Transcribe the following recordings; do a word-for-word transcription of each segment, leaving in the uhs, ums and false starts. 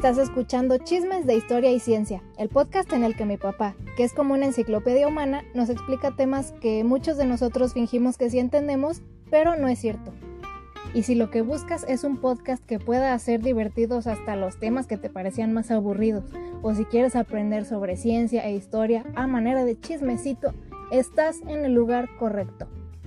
Estás escuchando Chismes de Historia y Ciencia, el podcast en el que mi papá, que es como una enciclopedia humana, nos explica temas que muchos de nosotros fingimos que sí entendemos, pero no es cierto. Y si lo que buscas es un podcast que pueda hacer divertidos hasta los temas que te parecían más aburridos, o si quieres aprender sobre ciencia e historia a manera de chismecito, estás en el lugar correcto.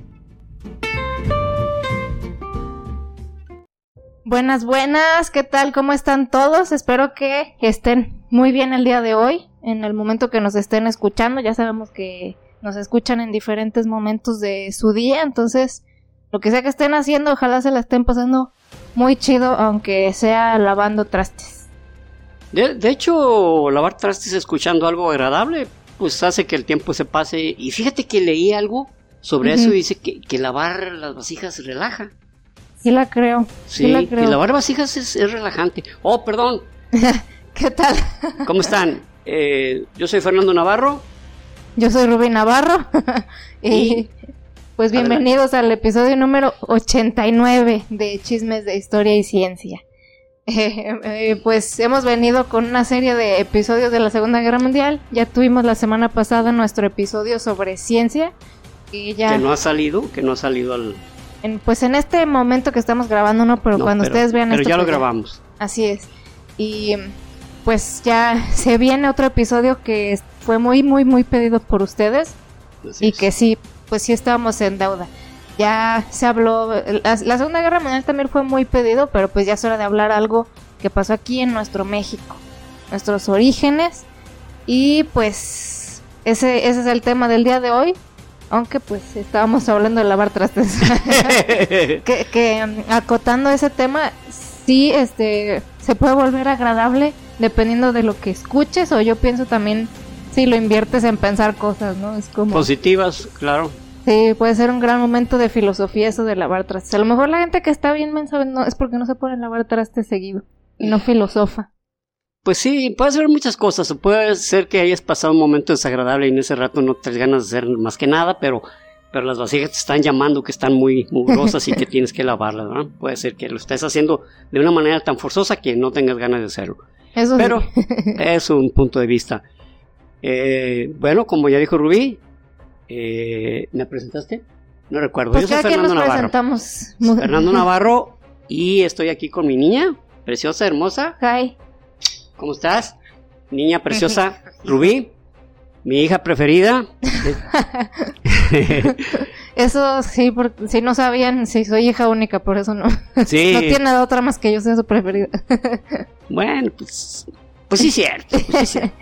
Buenas, buenas, ¿qué tal? ¿Cómo están todos? Espero que estén muy bien el día de hoy, en el momento que nos estén escuchando. Ya sabemos que nos escuchan en diferentes momentos de su día, entonces lo que sea que estén haciendo, ojalá se la estén pasando muy chido, aunque sea lavando trastes. De, de hecho, lavar trastes escuchando algo agradable, pues hace que el tiempo se pase. Y fíjate que leí algo sobre uh-huh. eso y dice que, que lavar las vasijas relaja. Sí la creo, sí, sí la creo. Que lavar vasijas es, es relajante. Oh, perdón. ¿Qué tal? ¿Cómo están? Eh, yo soy Fernando Navarro. Yo soy Rubí Navarro. y, y pues bienvenidos adelante al episodio número ochenta y nueve de Chismes de Historia y Ciencia. Eh, eh, pues hemos venido con una serie de episodios de la Segunda Guerra Mundial. Ya tuvimos la semana pasada nuestro episodio sobre ciencia. Y ya... Que no ha salido, que no ha salido al... En, pues en este momento que estamos grabando, no, pero no, cuando pero, ustedes vean pero esto... Pero ya pues lo grabamos. Así es. Y pues ya se viene otro episodio que fue muy, muy, muy pedido por ustedes. Así y es. Que sí, pues sí estábamos en deuda. Ya se habló... La, la Segunda Guerra Mundial también fue muy pedido, pero pues ya es hora de hablar algo que pasó aquí en nuestro México. Nuestros orígenes. Y pues ese, ese es el tema del día de hoy. Aunque pues estábamos hablando de lavar trastes. que, que acotando ese tema, sí este se puede volver agradable dependiendo de lo que escuches, o yo pienso también si lo inviertes en pensar cosas, ¿no? Es como positivas, claro. Sí, puede ser un gran momento de filosofía eso de lavar trastes. A lo mejor la gente que está bien mensa no, es porque no se pone a lavar trastes seguido y no filosofa. Pues sí, puede ser muchas cosas. Puede ser que hayas pasado un momento desagradable y en ese rato no te ganas de hacer más que nada, pero, pero las vasijas te están llamando que están muy mugrosas y que tienes que lavarlas, ¿no? Puede ser que lo estés haciendo de una manera tan forzosa que no tengas ganas de hacerlo. Eso pero sí. Es un punto de vista. Eh, bueno, como ya dijo Rubí, eh, ¿me presentaste? No recuerdo. Pues Yo soy Fernando Navarro. Presentamos. Fernando Navarro y estoy aquí con mi niña, preciosa, hermosa. Hi. ¿Cómo estás? Niña preciosa, Rubí, mi hija preferida. Eso sí, porque si no sabían, sí, soy hija única, por eso no. Sí. No tiene nada otra más que yo sea su preferida. Bueno, pues, pues sí es cierto, pues sí cierto.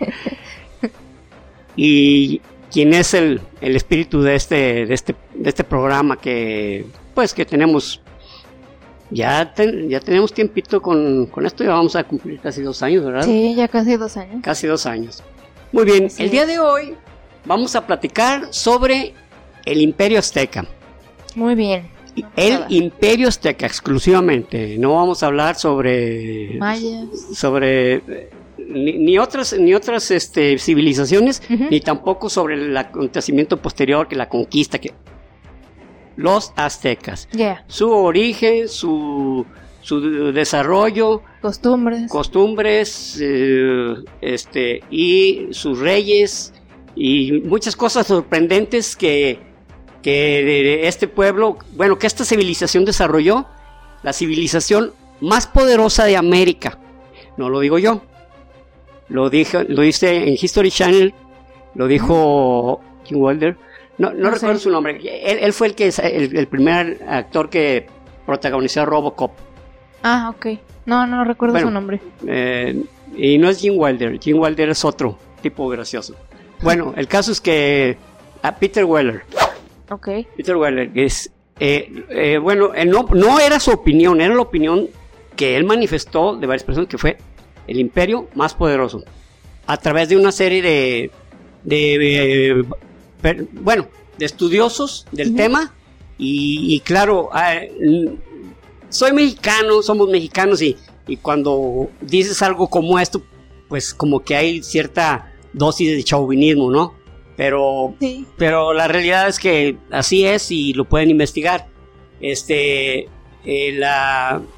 Y quién es el, el espíritu de este, de este, de este programa que, pues, que tenemos. Ya, ten, ya tenemos tiempito con, con esto, ya vamos a cumplir casi dos años, ¿verdad? Sí, ya casi dos años. Casi dos años. Muy bien, sí. El día de hoy vamos a platicar sobre el Imperio Azteca. Muy bien. El nada. Imperio Azteca exclusivamente, no vamos a hablar sobre... Mayas. Sobre... Ni, ni otras, ni otras este, civilizaciones, uh-huh. Ni tampoco sobre el acontecimiento posterior, que la conquista, que... Los aztecas, yeah. Su origen, su, su desarrollo, costumbres, costumbres, eh, este y sus reyes y muchas cosas sorprendentes que, que este pueblo, bueno, que esta civilización desarrolló, la civilización más poderosa de América. No lo digo yo, lo dije, lo dice en History Channel, lo dijo Jim Wilder. No, no, no recuerdo sé. su nombre. Él, él fue el que el, el primer actor que protagonizó Robocop. Ah, ok. No, no recuerdo bueno, su nombre. Eh, y no es Jim Wilder. Jim Wilder es otro tipo gracioso. Bueno, el caso es que a Peter Weller. Ok. Peter Weller es eh, eh, bueno, él no, no era su opinión, era la opinión que él manifestó de varias personas, que fue el imperio más poderoso a través de una serie de de, de Pero, bueno, de estudiosos del uh-huh. tema y, y claro, eh, soy mexicano, somos mexicanos y, y cuando dices algo como esto, pues como que hay cierta dosis de chauvinismo, ¿no? Pero, sí. pero la realidad es que así es y lo pueden investigar. Este, eh, la,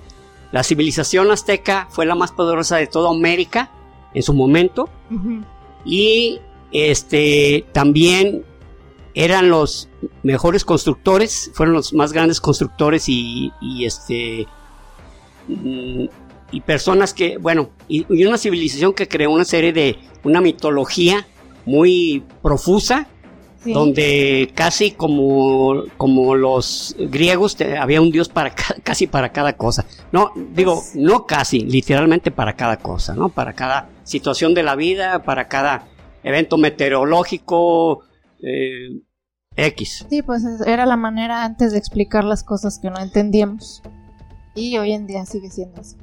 la civilización azteca fue la más poderosa de toda América en su momento. Uh-huh. Y este también eran los mejores constructores, fueron los más grandes constructores y, y este y personas que, bueno, y, y una civilización que creó una serie de, una mitología muy profusa. Sí. Donde casi como, como los griegos te, había un dios para ca, casi para cada cosa. No, digo, no casi, literalmente para cada cosa, ¿no? Para cada situación de la vida, para cada evento meteorológico, eh, X. Sí, pues era la manera antes de explicar las cosas que no entendíamos. Y hoy en día sigue siendo así.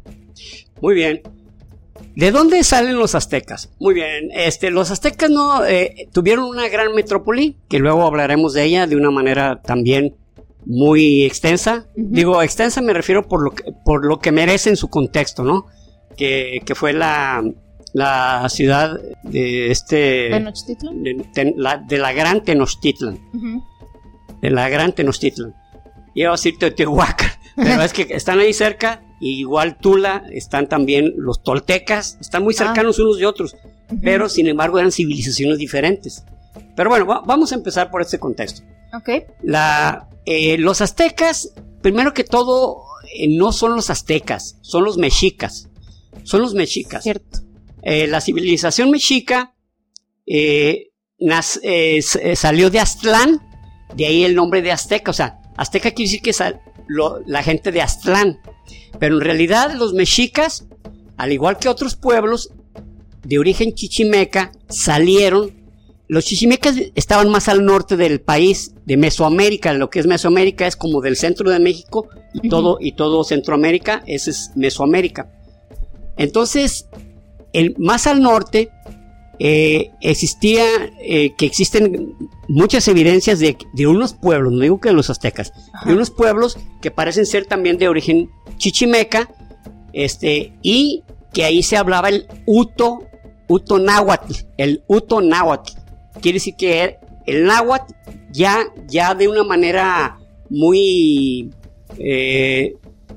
Muy bien. ¿De dónde salen los aztecas? Muy bien, este, los aztecas no eh, tuvieron una gran metrópoli, que luego hablaremos de ella de una manera también muy extensa. Uh-huh. Digo, extensa me refiero por lo que, por lo que merece en su contexto, ¿no? Que, que fue la, la ciudad de este... ¿Tenochtitlan? De, de, la, de la gran Tenochtitlan. Uh-huh. De la gran Tenochtitlan. Iba a decir Teotihuacán, pero es que están ahí cerca. Y igual Tula, están también los toltecas, están muy cercanos ah. unos de otros, uh-huh. pero sin embargo eran civilizaciones diferentes. Pero bueno, va, vamos a empezar por este contexto. Okay. La, eh, los aztecas, primero que todo, eh, no son los aztecas, son los mexicas. Son los mexicas. Cierto. Eh, la civilización mexica eh, nas, eh, salió de Aztlán, de ahí el nombre de azteca. O sea, azteca quiere decir que sal, lo, la gente de Aztlán. Pero en realidad los mexicas, al igual que otros pueblos de origen chichimeca, salieron. Los chichimecas estaban más al norte del país, de Mesoamérica. Lo que es Mesoamérica es como del centro de México y, uh-huh. todo, y todo Centroamérica, ese es Mesoamérica. Entonces, el, más al norte eh, existía, eh, que existen muchas evidencias de, de unos pueblos, no digo que de los aztecas, Ajá. de unos pueblos que parecen ser también de origen chichimeca, este, y que ahí se hablaba el Uto, Uto náhuatl, el Uto náhuatl. Quiere decir que el náhuatl ya, ya de una manera muy, eh,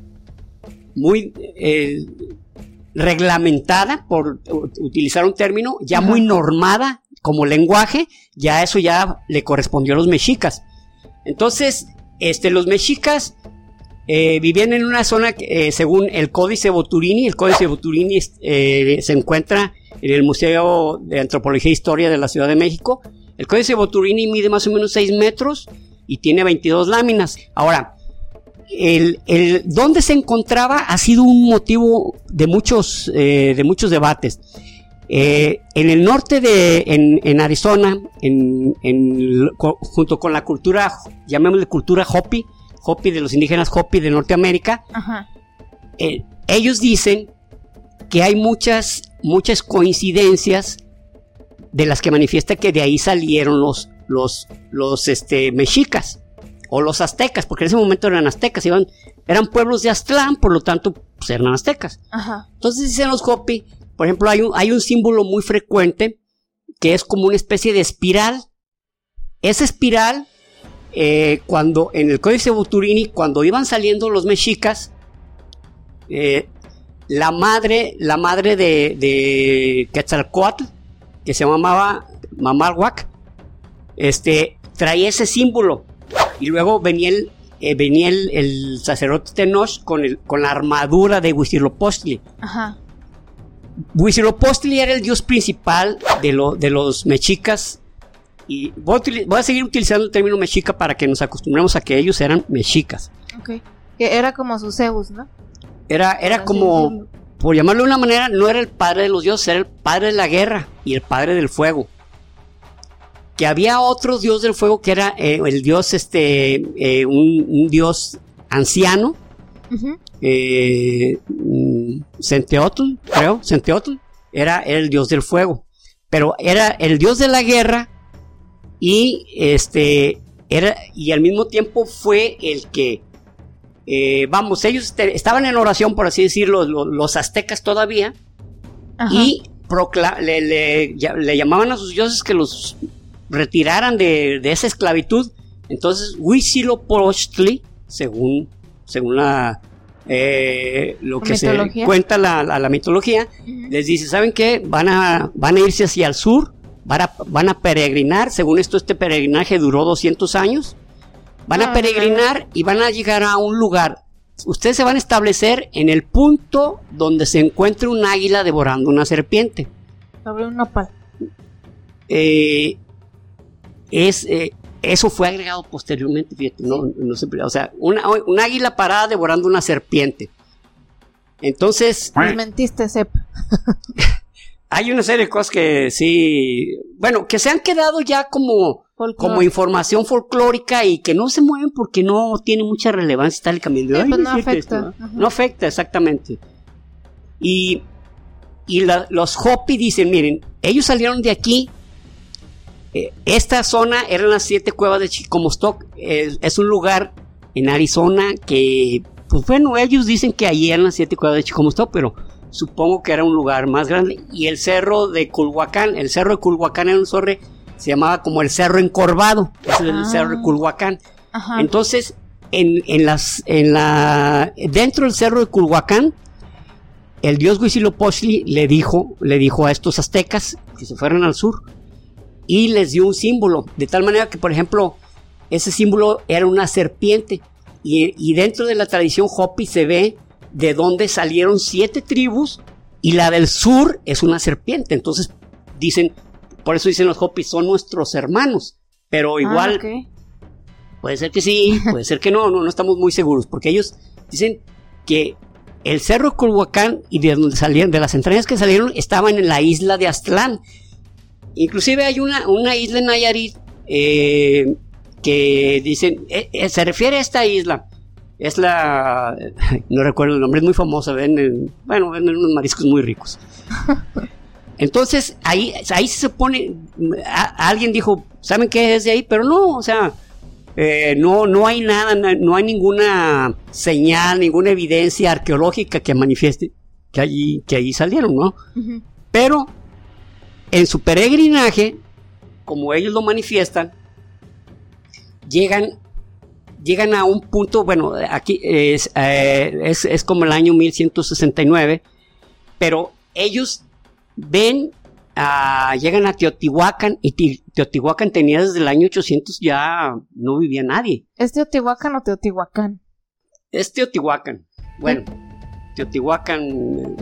muy eh, reglamentada, por utilizar un término, ya Ajá. muy normada como lenguaje, ya eso ya le correspondió a los mexicas. Entonces, este, los mexicas eh, vivían en una zona que, eh, según el Códice Boturini, el Códice Boturini eh, se encuentra en el Museo de Antropología e Historia de la Ciudad de México. El Códice Boturini mide más o menos seis metros y tiene veintidós láminas. Ahora, el, el dónde se encontraba ha sido un motivo de muchos, eh, de muchos debates. Eh, en el norte de en, en Arizona, en, en, junto con la cultura, llamémosle cultura Hopi, Hopi de los indígenas Hopi de Norteamérica, Ajá. Eh, ellos dicen que hay muchas, muchas coincidencias de las que manifiesta que de ahí salieron los, los, los este, mexicas o los aztecas, porque en ese momento eran aztecas, iban, eran pueblos de Aztlán, por lo tanto pues eran aztecas. Ajá. Entonces dicen los Hopi, por ejemplo, hay un, hay un símbolo muy frecuente que es como una especie de espiral. Esa espiral, eh, cuando en el Códice Boturini, cuando iban saliendo los mexicas, eh, la madre, la madre de, de Quetzalcóatl, que se llamaba Mamalhuac, este, traía ese símbolo. Y luego venía el, eh, venía el, el sacerdote Tenoch con, el, con la armadura de Huitzilopochtli. Ajá. Huitzilopochtli era el dios principal de, lo, de los mexicas. Y voy a, util- voy a seguir utilizando el término mexica para que nos acostumbremos a que ellos eran mexicas. Ok. Que era como su Zeus, ¿no? Era, era como, decirlo. Por llamarlo de una manera, no era el padre de los dioses, era el padre de la guerra y el padre del fuego. Que había otro dios del fuego que era eh, el dios, este, eh, un, un dios anciano, uh-huh. eh, Centeotl, creo, Centeotl, era, era el dios del fuego, pero era el dios de la guerra y este, era, y al mismo tiempo fue el que, eh, vamos, ellos te, estaban en oración, por así decirlo, los, los aztecas todavía, Ajá. y procla- le, le, le llamaban a sus dioses que los retiraran de, de esa esclavitud. Entonces Huitzilopochtli, según, según la, eh, lo ¿La que mitología? se cuenta la, la, la mitología, uh-huh. les dice, ¿saben qué? Van a, van a irse hacia el sur, van a, van a peregrinar, según esto este peregrinaje duró doscientos años, van ah, a peregrinar no. y van a llegar a un lugar, ustedes se van a establecer en el punto donde se encuentre un águila devorando una serpiente. Sobre un nopal. Eh, es... Eh, Eso fue agregado posteriormente, fíjate, no, no sé, o sea, una, un águila parada devorando una serpiente. Entonces... Me mentiste, Sep. Hay una serie de cosas que sí, bueno, que se han quedado ya como, como información folclórica y que no se mueven porque no tiene mucha relevancia tal cambio. Sí, pues no afecta. Esto, ¿no? no afecta, exactamente. Y, y la, los Hopi dicen, miren, ellos salieron de aquí. Esta zona eran las siete cuevas de Chicomostoc, es, es un lugar en Arizona que, pues bueno, ellos dicen que allí eran las siete cuevas de Chicomostoc, pero supongo que era un lugar más grande. Y el cerro de Culhuacán, el cerro de Culhuacán era un cerro, se llamaba como el cerro encorvado, es el ah. cerro de Culhuacán. Ajá. Entonces, en, en las, en la, dentro del cerro de Culhuacán, el dios Huitzilopochtli le dijo, le dijo a estos aztecas que se fueran al sur. Y les dio un símbolo, de tal manera que, por ejemplo, ese símbolo era una serpiente. Y, y dentro de la tradición Hopi se ve de dónde salieron siete tribus, y la del sur es una serpiente. Entonces dicen, por eso dicen los Hopi, son nuestros hermanos. Pero igual, ah, okay. puede ser que sí, puede ser que no, no, no estamos muy seguros. Porque ellos dicen que el cerro de Culhuacán y de donde salieron, de las entrañas que salieron, estaban en la isla de Aztlán. Inclusive hay una, una isla en Nayarit eh, que dicen, eh, eh, se refiere a esta isla, es la, no recuerdo el nombre, es muy famosa, venden, bueno, venden unos mariscos muy ricos. Entonces, ahí, ahí se pone, a, alguien dijo, ¿saben qué es de ahí? Pero no, o sea, eh, no, no hay nada, no hay ninguna señal, ninguna evidencia arqueológica que manifieste que allí, que allí salieron, ¿no? Uh-huh. Pero en su peregrinaje, como ellos lo manifiestan, llegan, llegan a un punto, bueno, aquí es, eh, es, es como el año mil ciento sesenta y nueve, pero ellos ven, uh, llegan a Teotihuacán, y Teotihuacán tenía desde el año ochocientos, ya no vivía nadie. ¿Es Teotihuacán o Teotihuacán? Es Teotihuacán, bueno, ¿sí? Teotihuacán...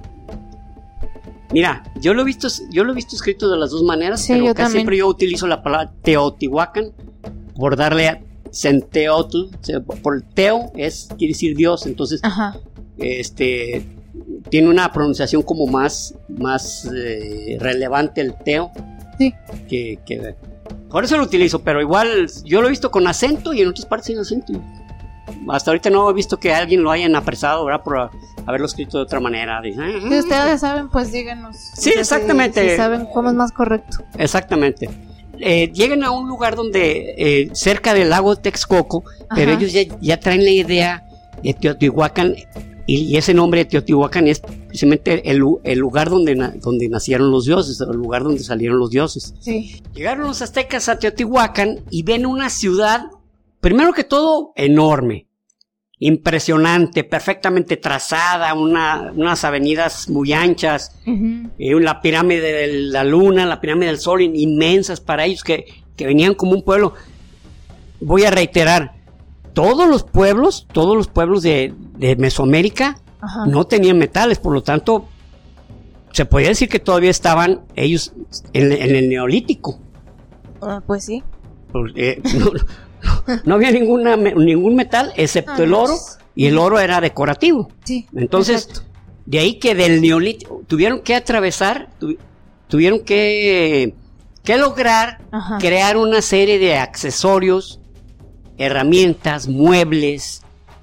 Mira, yo lo he visto, yo lo he visto escrito de las dos maneras, sí, pero yo casi también. siempre yo utilizo la palabra Teotihuacán por darle a Centeotl, o sea, por el Teo es quiere decir Dios, entonces Ajá. este tiene una pronunciación como más, más eh, relevante el Teo. Sí. Que, que por eso lo utilizo, pero igual yo lo he visto con acento y en otras partes sin acento. Hasta ahorita no he visto que alguien lo hayan apresado, ¿verdad? Por haberlo escrito de otra manera. De, ah, si ustedes saben, pues díganos. Sí, exactamente. Si, si saben cómo es más correcto. Exactamente. Eh, llegan a un lugar donde, eh, cerca del lago de Texcoco, Ajá. pero ellos ya, ya traen la idea de Teotihuacán, y, y ese nombre de Teotihuacán es precisamente el, el lugar donde, na, donde nacieron los dioses, el lugar donde salieron los dioses. Sí. Llegaron los aztecas a Teotihuacán y ven una ciudad, primero que todo, enorme, impresionante, perfectamente trazada, una, unas avenidas muy anchas, uh-huh. eh, la pirámide de la luna, la pirámide del sol, inmensas para ellos, que, que venían como un pueblo. Voy a reiterar, todos los pueblos, todos los pueblos de, de Mesoamérica uh-huh. no tenían metales, por lo tanto, se podría decir que todavía estaban ellos en, en el Neolítico. Uh, pues sí. Porque, no, no había ninguna, ningún metal excepto ah, el oro, y el oro era decorativo. Sí, entonces, exacto. De ahí que del Neolítico tuvieron que atravesar, tu, tuvieron que, que lograr Ajá. crear una serie de accesorios, herramientas, muebles,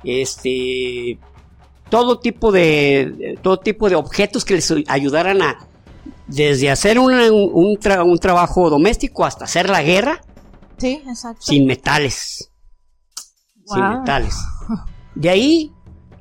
este, todo tipo de, todo tipo de objetos que les ayudaran a, desde hacer una, un, un, tra, un trabajo doméstico hasta hacer la guerra. Sí, exacto. Sin metales. Wow. Sin metales. De ahí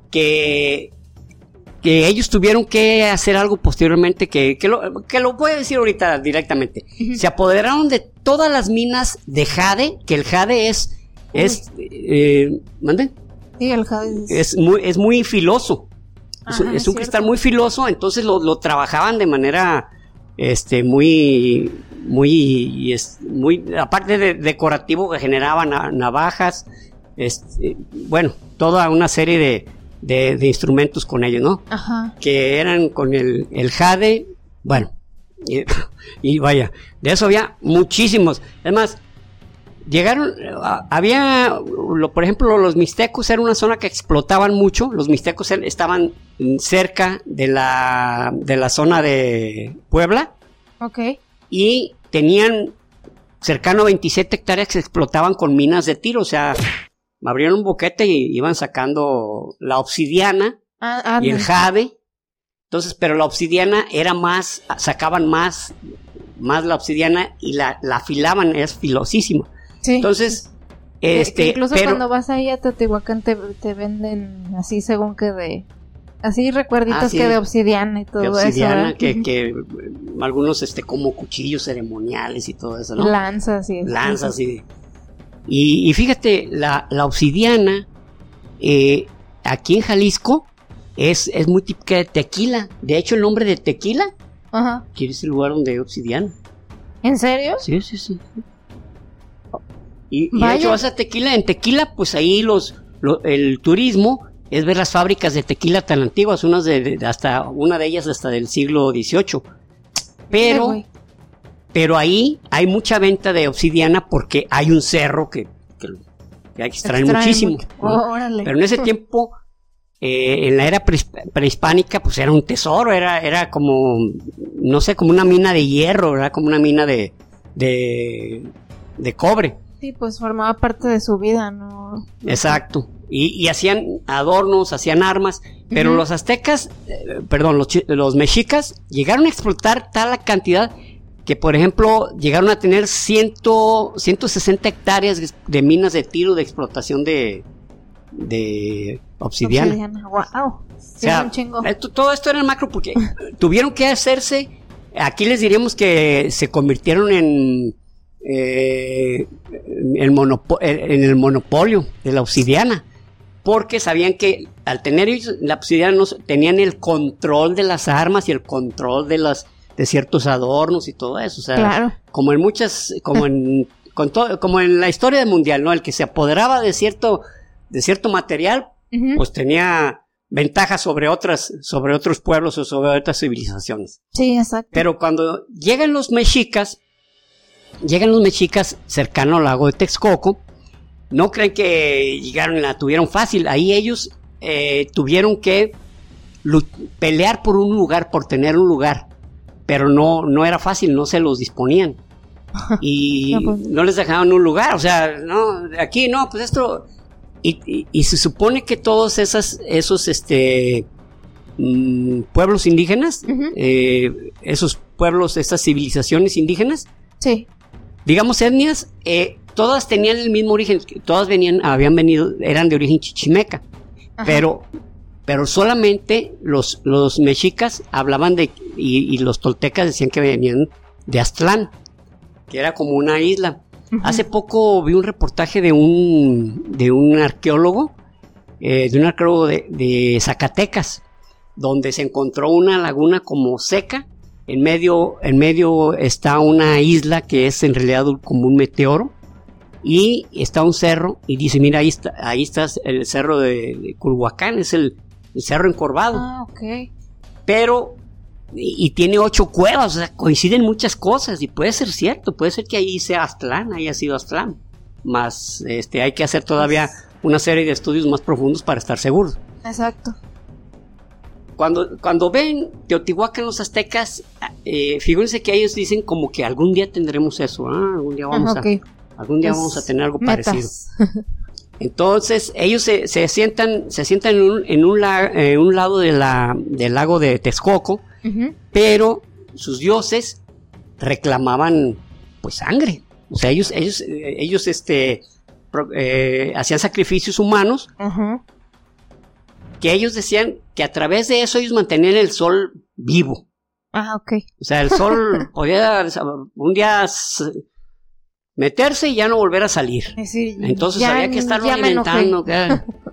que, que ellos tuvieron que hacer algo posteriormente que, que, lo, que lo voy a decir ahorita directamente. Uh-huh. Se apoderaron de todas las minas de jade, que el jade es... es eh, ¿manden? Sí, el jade es... es muy, es muy filoso. Ajá, es, es un cristal muy filoso, entonces lo, lo trabajaban de manera este muy muy es, muy aparte de decorativo, que generaban navajas, este, bueno, toda una serie de, de, de instrumentos con ellos, ¿no? Ajá. Que eran con el, el jade, bueno, y, y vaya, de eso había muchísimos. Además, llegaron, había, lo, por ejemplo, los mixtecos era una zona que explotaban mucho. Los mixtecos estaban cerca de la, de la zona de Puebla. Ok. Y tenían cercano a veintisiete hectáreas que se explotaban con minas de tiro. O sea, abrieron un boquete y iban sacando la obsidiana ah, ah, y el jade. Entonces, pero la obsidiana era más, sacaban más, más la obsidiana y la, la afilaban, es filosísima. Sí. Entonces, este, incluso pero, cuando vas ahí a Teotihuacán te, te venden así según que de, así recuerditos ah, sí, que de obsidiana y todo eso. De obsidiana, eso, que, que algunos, este, como cuchillos ceremoniales y todo eso, ¿no? Lanzas y eso. Lanzas y, y, y fíjate, la, la obsidiana, eh, aquí en Jalisco, es, es muy típica de Tequila. De hecho, el nombre de Tequila, ajá, quiere decir el lugar donde hay obsidiana. ¿En serio? Sí, sí, sí. Y, y de hecho vas a Tequila, en Tequila pues ahí los, lo, el turismo es ver las fábricas de tequila tan antiguas, unas de, de hasta una de ellas hasta del siglo dieciocho. Pero, sí, pero ahí hay mucha venta de obsidiana porque hay un cerro que, que, que hay que extraer muchísimo. Mucho. ¿No? Oh, pero en ese tiempo, eh, en la era prehispánica, pues era un tesoro, era, era como, no sé, como una mina de hierro, era como una mina de, de, de cobre. Sí, pues formaba parte de su vida, ¿no? Exacto. Y, y hacían adornos, hacían armas, pero uh-huh, los aztecas, eh, perdón, los, los mexicas llegaron a explotar tal cantidad que, por ejemplo, llegaron a tener ciento sesenta hectáreas de minas de tiro de explotación de, de obsidiana. Obsidiana, wow. Sí, o sea, un chingo. Esto, todo esto era el macro porque tuvieron que hacerse, aquí les diríamos que se convirtieron en... Eh, el monopo- en el monopolio de la obsidiana, porque sabían que al tener ellos la obsidiana no, tenían el control de las armas y el control de las de ciertos adornos y todo eso, o sea, claro, como en muchas, como en con todo, como en la historia del mundial, ¿no? El que se apoderaba de cierto de cierto material, uh-huh, pues tenía ventajas sobre otras, sobre otros pueblos o sobre otras civilizaciones. Sí, exacto. Pero cuando llegan los mexicas Llegan los mexicas cercano al lago de Texcoco. No creen que llegaron y la tuvieron fácil. Ahí ellos eh, tuvieron que lu- pelear por un lugar, por tener un lugar. Pero no, no era fácil, no se los disponían. Y no, pues, no les dejaban un lugar. O sea, no, aquí no, pues esto. Y, y, y se supone que todos esas, esos este, mmm, pueblos indígenas, uh-huh, eh, esos pueblos, esas civilizaciones indígenas, sí, digamos etnias, eh, todas tenían el mismo origen, todas venían, habían venido, eran de origen chichimeca, ajá, pero, pero solamente los, los mexicas hablaban de, y, y los toltecas decían que venían de Aztlán, que era como una isla. Uh-huh. Hace poco vi un reportaje de un, de un arqueólogo, eh, de un arqueólogo de, de Zacatecas, donde se encontró una laguna como seca. En medio, en medio está una isla que es en realidad como un meteoro, y está un cerro, y dice, mira, ahí está, ahí está el cerro de, de Culhuacán, es el, el cerro encorvado. Ah, ok. Pero, y, y tiene ocho cuevas, o sea, coinciden muchas cosas, y puede ser cierto, puede ser que ahí sea Aztlán, haya sido Aztlán, más, este, hay que hacer todavía una serie de estudios más profundos para estar seguros. Exacto. Cuando, cuando ven Teotihuacán los aztecas, eh, fíjense que ellos dicen como que algún día tendremos eso, ¿ah? algún día vamos, Ajá, okay, a, algún día vamos a tener algo metas parecido. Entonces ellos se, se sientan, se sientan en un, en un, la, en un lado de la, del lago de Texcoco, uh-huh, pero sus dioses reclamaban pues sangre. O sea, ellos, ellos, ellos este, eh, hacían sacrificios humanos. Uh-huh. Que ellos decían que a través de eso ellos mantenían el sol vivo. Ah, ok. O sea, el sol podía un día meterse y ya no volver a salir. Es decir, entonces ya, había que estarlo alimentando. Que,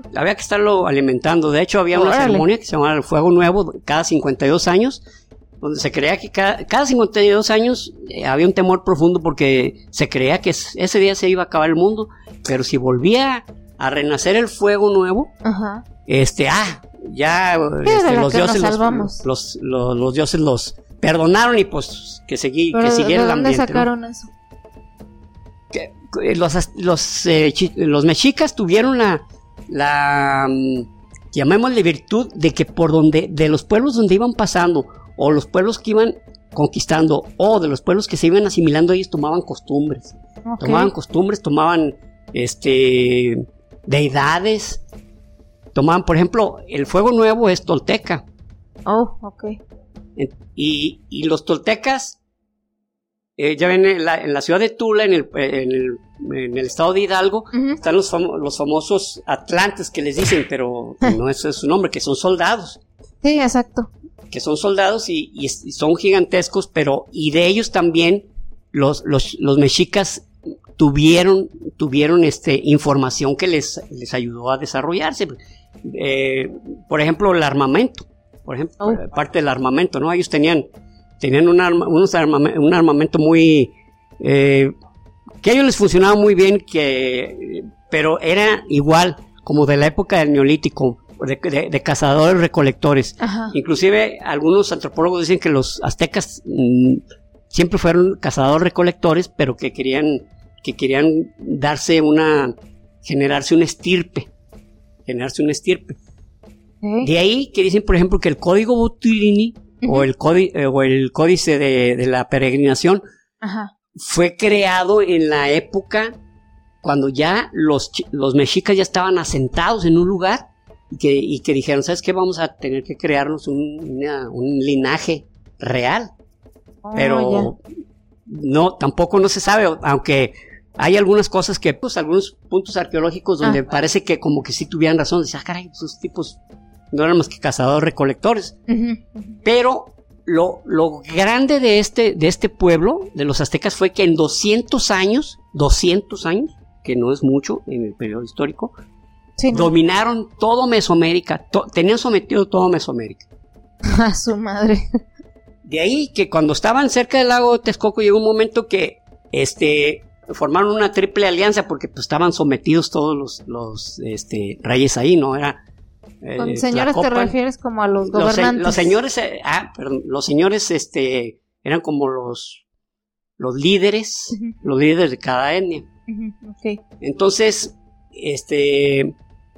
había que estarlo alimentando. De hecho, había una Órale. ceremonia que se llamaba el Fuego Nuevo cada cincuenta y dos años, donde se creía que cada, cada cincuenta y dos años eh, había un temor profundo porque se creía que ese día se iba a acabar el mundo, pero si volvía a renacer el fuego nuevo, Ajá. este, ah, ya Sí, este, de la los que nos dioses los, salvamos. los, los, los dioses los perdonaron y pues que, segui, Pero que ¿de siguiera el dónde ambiente, sacaron ¿no? eso? Que, eh, los los, eh, chi- los mexicas tuvieron la, la mm, llamémosle virtud de que por donde, de los pueblos donde iban pasando, o los pueblos que iban conquistando, o de los pueblos que se iban asimilando, ellos tomaban costumbres, Ok. tomaban costumbres, tomaban este deidades, tomaban, por ejemplo, el fuego nuevo es tolteca, Oh, ok. en- y, y los toltecas, eh, ya ven en la, en la ciudad de Tula, en el, en el, en el estado de Hidalgo, Ujú. están los, famo- los famosos atlantes que les dicen, pero no ese es su nombre, que son soldados, Sí, exacto. que son soldados y, y es- y son gigantescos, pero y de ellos también los, los, los mexicas tuvieron, tuvieron este, información que les, les ayudó a desarrollarse. Eh, por ejemplo, el armamento, por ejemplo, Oh. eh, parte del armamento, ¿no? Ellos tenían, tenían un, arma- unos armame- un armamento muy... eh, que a ellos les funcionaba muy bien, que, pero era igual como de la época del Neolítico, de, de- de cazadores recolectores. Ajá. Inclusive algunos antropólogos dicen que los aztecas mm, siempre fueron cazadores recolectores, pero que querían que querían darse una generarse una estirpe, generarse una estirpe. Ok. De ahí que dicen, por ejemplo, que el código Boturini Ujú. o el códice eh, o el códice de, de la peregrinación Ajá. fue creado en la época cuando ya los, chi- los mexicas ya estaban asentados en un lugar y que, y que dijeron, ¿sabes qué? Vamos a tener que crearnos un, una- un linaje real. Oh, Pero no, tampoco no se sabe, aunque hay algunas cosas que, pues, algunos puntos arqueológicos donde Ah. parece que como que sí tuvieran razón. Dice, ah, caray, esos tipos no eran más que cazadores recolectores. ya. Ujú, ujú. Pero lo, lo grande de este, de este pueblo, de los aztecas, fue que en doscientos años, doscientos años, que no es mucho en el periodo histórico, Sí, ¿no? dominaron todo Mesoamérica, to- tenían sometido todo Mesoamérica. A su madre. De ahí que cuando estaban cerca del lago de Texcoco llegó un momento que este, formaron una triple alianza porque pues, estaban sometidos todos los, los este, reyes ahí, ¿no? Era... eh, Con señores te Tlacopan. refieres como a los Los, se- gobernantes. los señores, eh, ah, perdón, los señores, este, eran como los, los líderes, Ujú. los líderes de cada etnia. Ujú, ok. Entonces, este,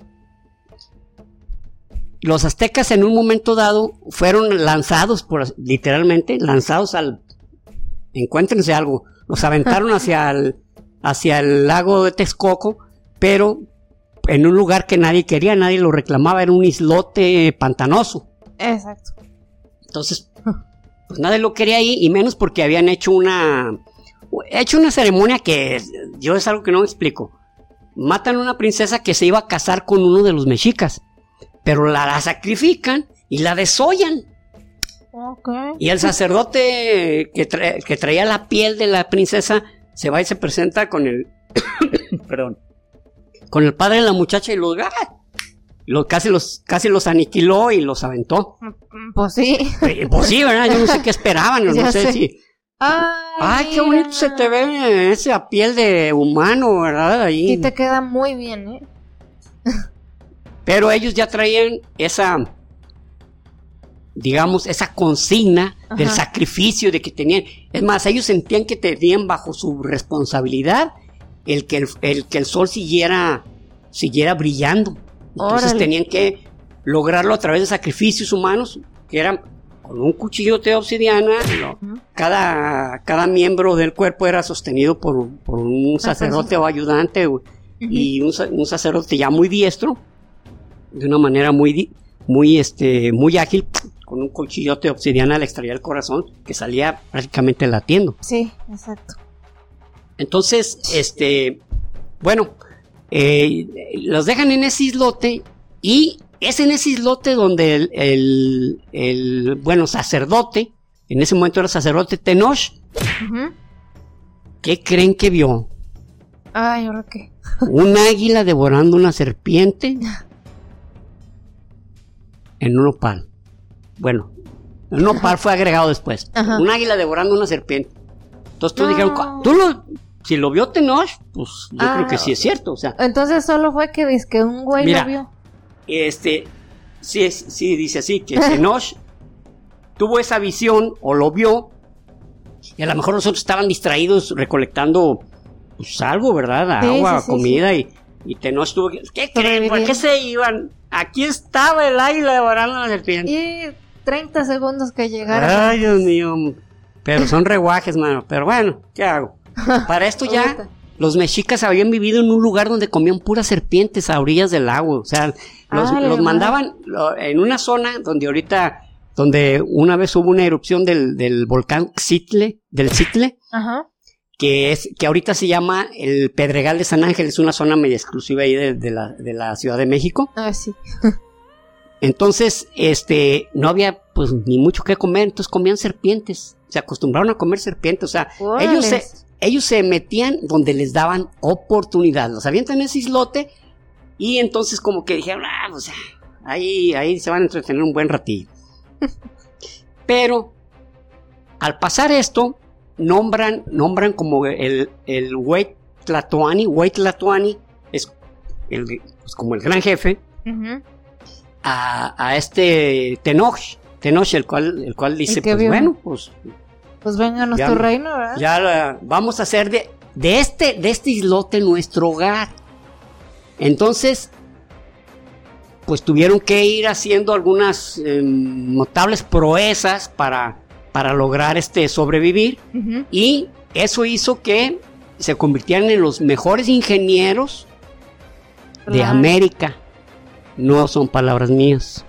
los aztecas en un momento dado fueron lanzados, por, literalmente, lanzados al, encuéntrense algo, los aventaron hacia el, hacia el lago de Texcoco, pero en un lugar que nadie quería, nadie lo reclamaba, era un islote pantanoso. Exacto. Entonces, pues nadie lo quería ahí, y menos porque habían hecho una hecho una ceremonia que yo es algo que no me explico. Matan a una princesa que se iba a casar con uno de los mexicas, pero la, la sacrifican y la desollan. Ok. Y el sacerdote que, tra- que traía la piel de la princesa se va y se presenta con el perdón, con el padre de la muchacha y los, ¡ah! Lo- casi los casi los aniquiló y los aventó. Mm, Pues sí. Eh, Pues sí, ¿verdad? Yo no sé qué esperaban, no Ya sé, sé. si... Ay, Ay, qué mira. bonito se te ve esa piel de humano, ¿verdad? Ahí. Sí te queda muy bien, ¿eh? Pero ellos ya traían esa, digamos, esa consigna del Ajá. sacrificio de que tenían. Es más, ellos sentían que tenían bajo su responsabilidad el que el, el que el sol siguiera, siguiera brillando. Entonces Órale. tenían que lograrlo a través de sacrificios humanos, que eran con un cuchillote de obsidiana. lo- Ujú. cada, cada miembro del cuerpo era sostenido por, por un sacerdote o ayudante o- y un, sa- un sacerdote ya muy diestro, de una manera muy, di- muy, este, muy ágil, con un cuchillote de obsidiana le extraía el corazón que salía prácticamente latiendo. Sí, exacto. Entonces, este, bueno, eh, los dejan en ese islote y es en ese islote donde el, el, el, bueno, sacerdote, en ese momento era sacerdote Tenoch, Ujú. ¿qué creen que vio? Ay, ¿ahora qué? Un águila devorando una serpiente en un nopal. Bueno, el nopal fue agregado después. Ajá. Un águila devorando una serpiente. Entonces todos no. dijeron, ¿tú lo, si lo vio Tenoch? Pues yo ah, creo que sí es cierto. O sea, entonces solo fue que dice que un güey mira, lo vio. Este, sí, sí dice así, que Tenoch tuvo esa visión o lo vio, y a lo mejor nosotros estaban distraídos recolectando pues algo, ¿verdad? Agua, sí, sí, comida, sí, sí. y, y Tenoch tuvo que... ¿Qué creen? ¿Por qué se iban? Aquí estaba el águila devorando a la serpiente. Y treinta segundos que llegaron. Ay, Dios mío. Pero son reguajes, mano. Pero bueno, ¿qué hago? Para esto ya, los mexicas habían vivido en un lugar donde comían puras serpientes a orillas del lago. O sea, los, ah, los mandaban lo, en una zona donde ahorita, donde una vez hubo una erupción del, del volcán Xitle, del Xitle. Ajá. Que es, que ahorita se llama el Pedregal de San Ángel, es una zona media exclusiva ahí de, de la, de la Ciudad de México. Ah, sí. Entonces, este, no había, pues, ni mucho que comer, entonces comían serpientes, se acostumbraron a comer serpientes, o sea, ¡Órales! ellos se, ellos se metían donde les daban oportunidad, los avientan en ese islote, y entonces como que dijeron, ah, pues, ahí, ahí se van a entretener un buen ratillo. Pero, al pasar esto, Nombran, nombran como el, el Hueytlatoani, Hueytlatoani es el, pues como el gran jefe, uh-huh. a, a este Tenoch, Tenoch, el cual, el cual dice, pues vio? bueno, pues, pues venga a nuestro ya, reino, ¿verdad? Ya la, vamos a hacer de, de este, de este islote nuestro hogar. Entonces, pues tuvieron que ir haciendo algunas eh, notables proezas para para lograr este sobrevivir, uh-huh. y eso hizo que se convirtieran en los mejores ingenieros claro. de América. No son palabras mías.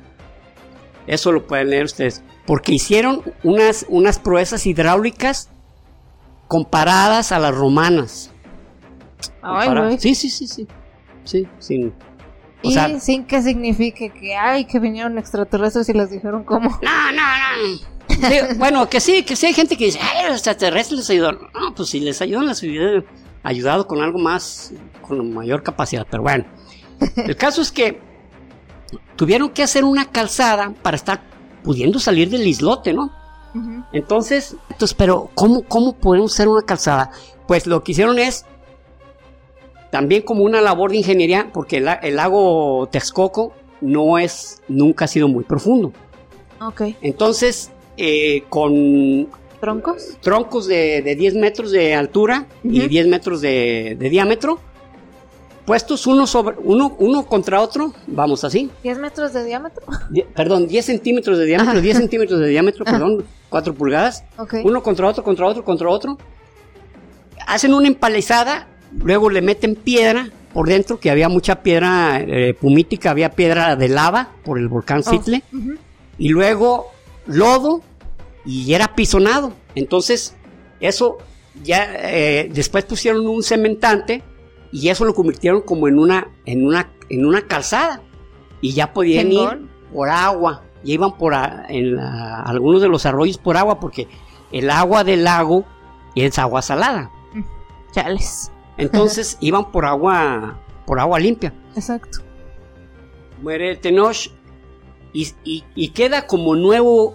Eso lo pueden leer ustedes. Porque hicieron unas, unas proezas hidráulicas comparadas a las romanas. Ay, güey. Sí, sí, sí, sí. Sí, sin... O y sea, sin que signifique que ay, que vinieron extraterrestres y les dijeron cómo. No, no, no. Sí, bueno, que sí, que sí hay gente que dice, ay, los extraterrestres les ayudaron. No, pues si les ayudan, les hubieran ayudado con algo más, con mayor capacidad. Pero bueno, el caso es que tuvieron que hacer una calzada para estar pudiendo salir del islote, ¿no? Uh-huh. Entonces, entonces, pero ¿cómo, cómo podemos hacer una calzada? Pues lo que hicieron es también como una labor de ingeniería, porque el, el lago Texcoco no es, nunca ha sido muy profundo. Ok. Entonces, eh, con troncos, troncos de, de diez metros de altura, uh-huh. y diez metros de, de diámetro, puestos uno sobre uno, uno contra otro, vamos así. ¿diez metros de diámetro? Die, perdón, diez centímetros de diámetro, Ajá. diez centímetros de diámetro, Ajá. perdón, cuatro pulgadas, okay. Uno contra otro, contra otro, contra otro. Hacen una empalizada. Luego le meten piedra por dentro, que había mucha piedra eh, pumítica, había piedra de lava por el volcán Xitle, oh, uh-huh. y luego lodo, y era pisonado. Entonces, eso ya eh, después pusieron un cementante, y eso lo convirtieron como en una, en una, en una calzada, y ya podían ¿Chingón? ir por agua, ya iban por a, en la, algunos de los arroyos por agua, porque el agua del lago es agua salada. Chales. Entonces iban por agua, por agua limpia. Exacto. Muere Tenoch y, y, y queda como nuevo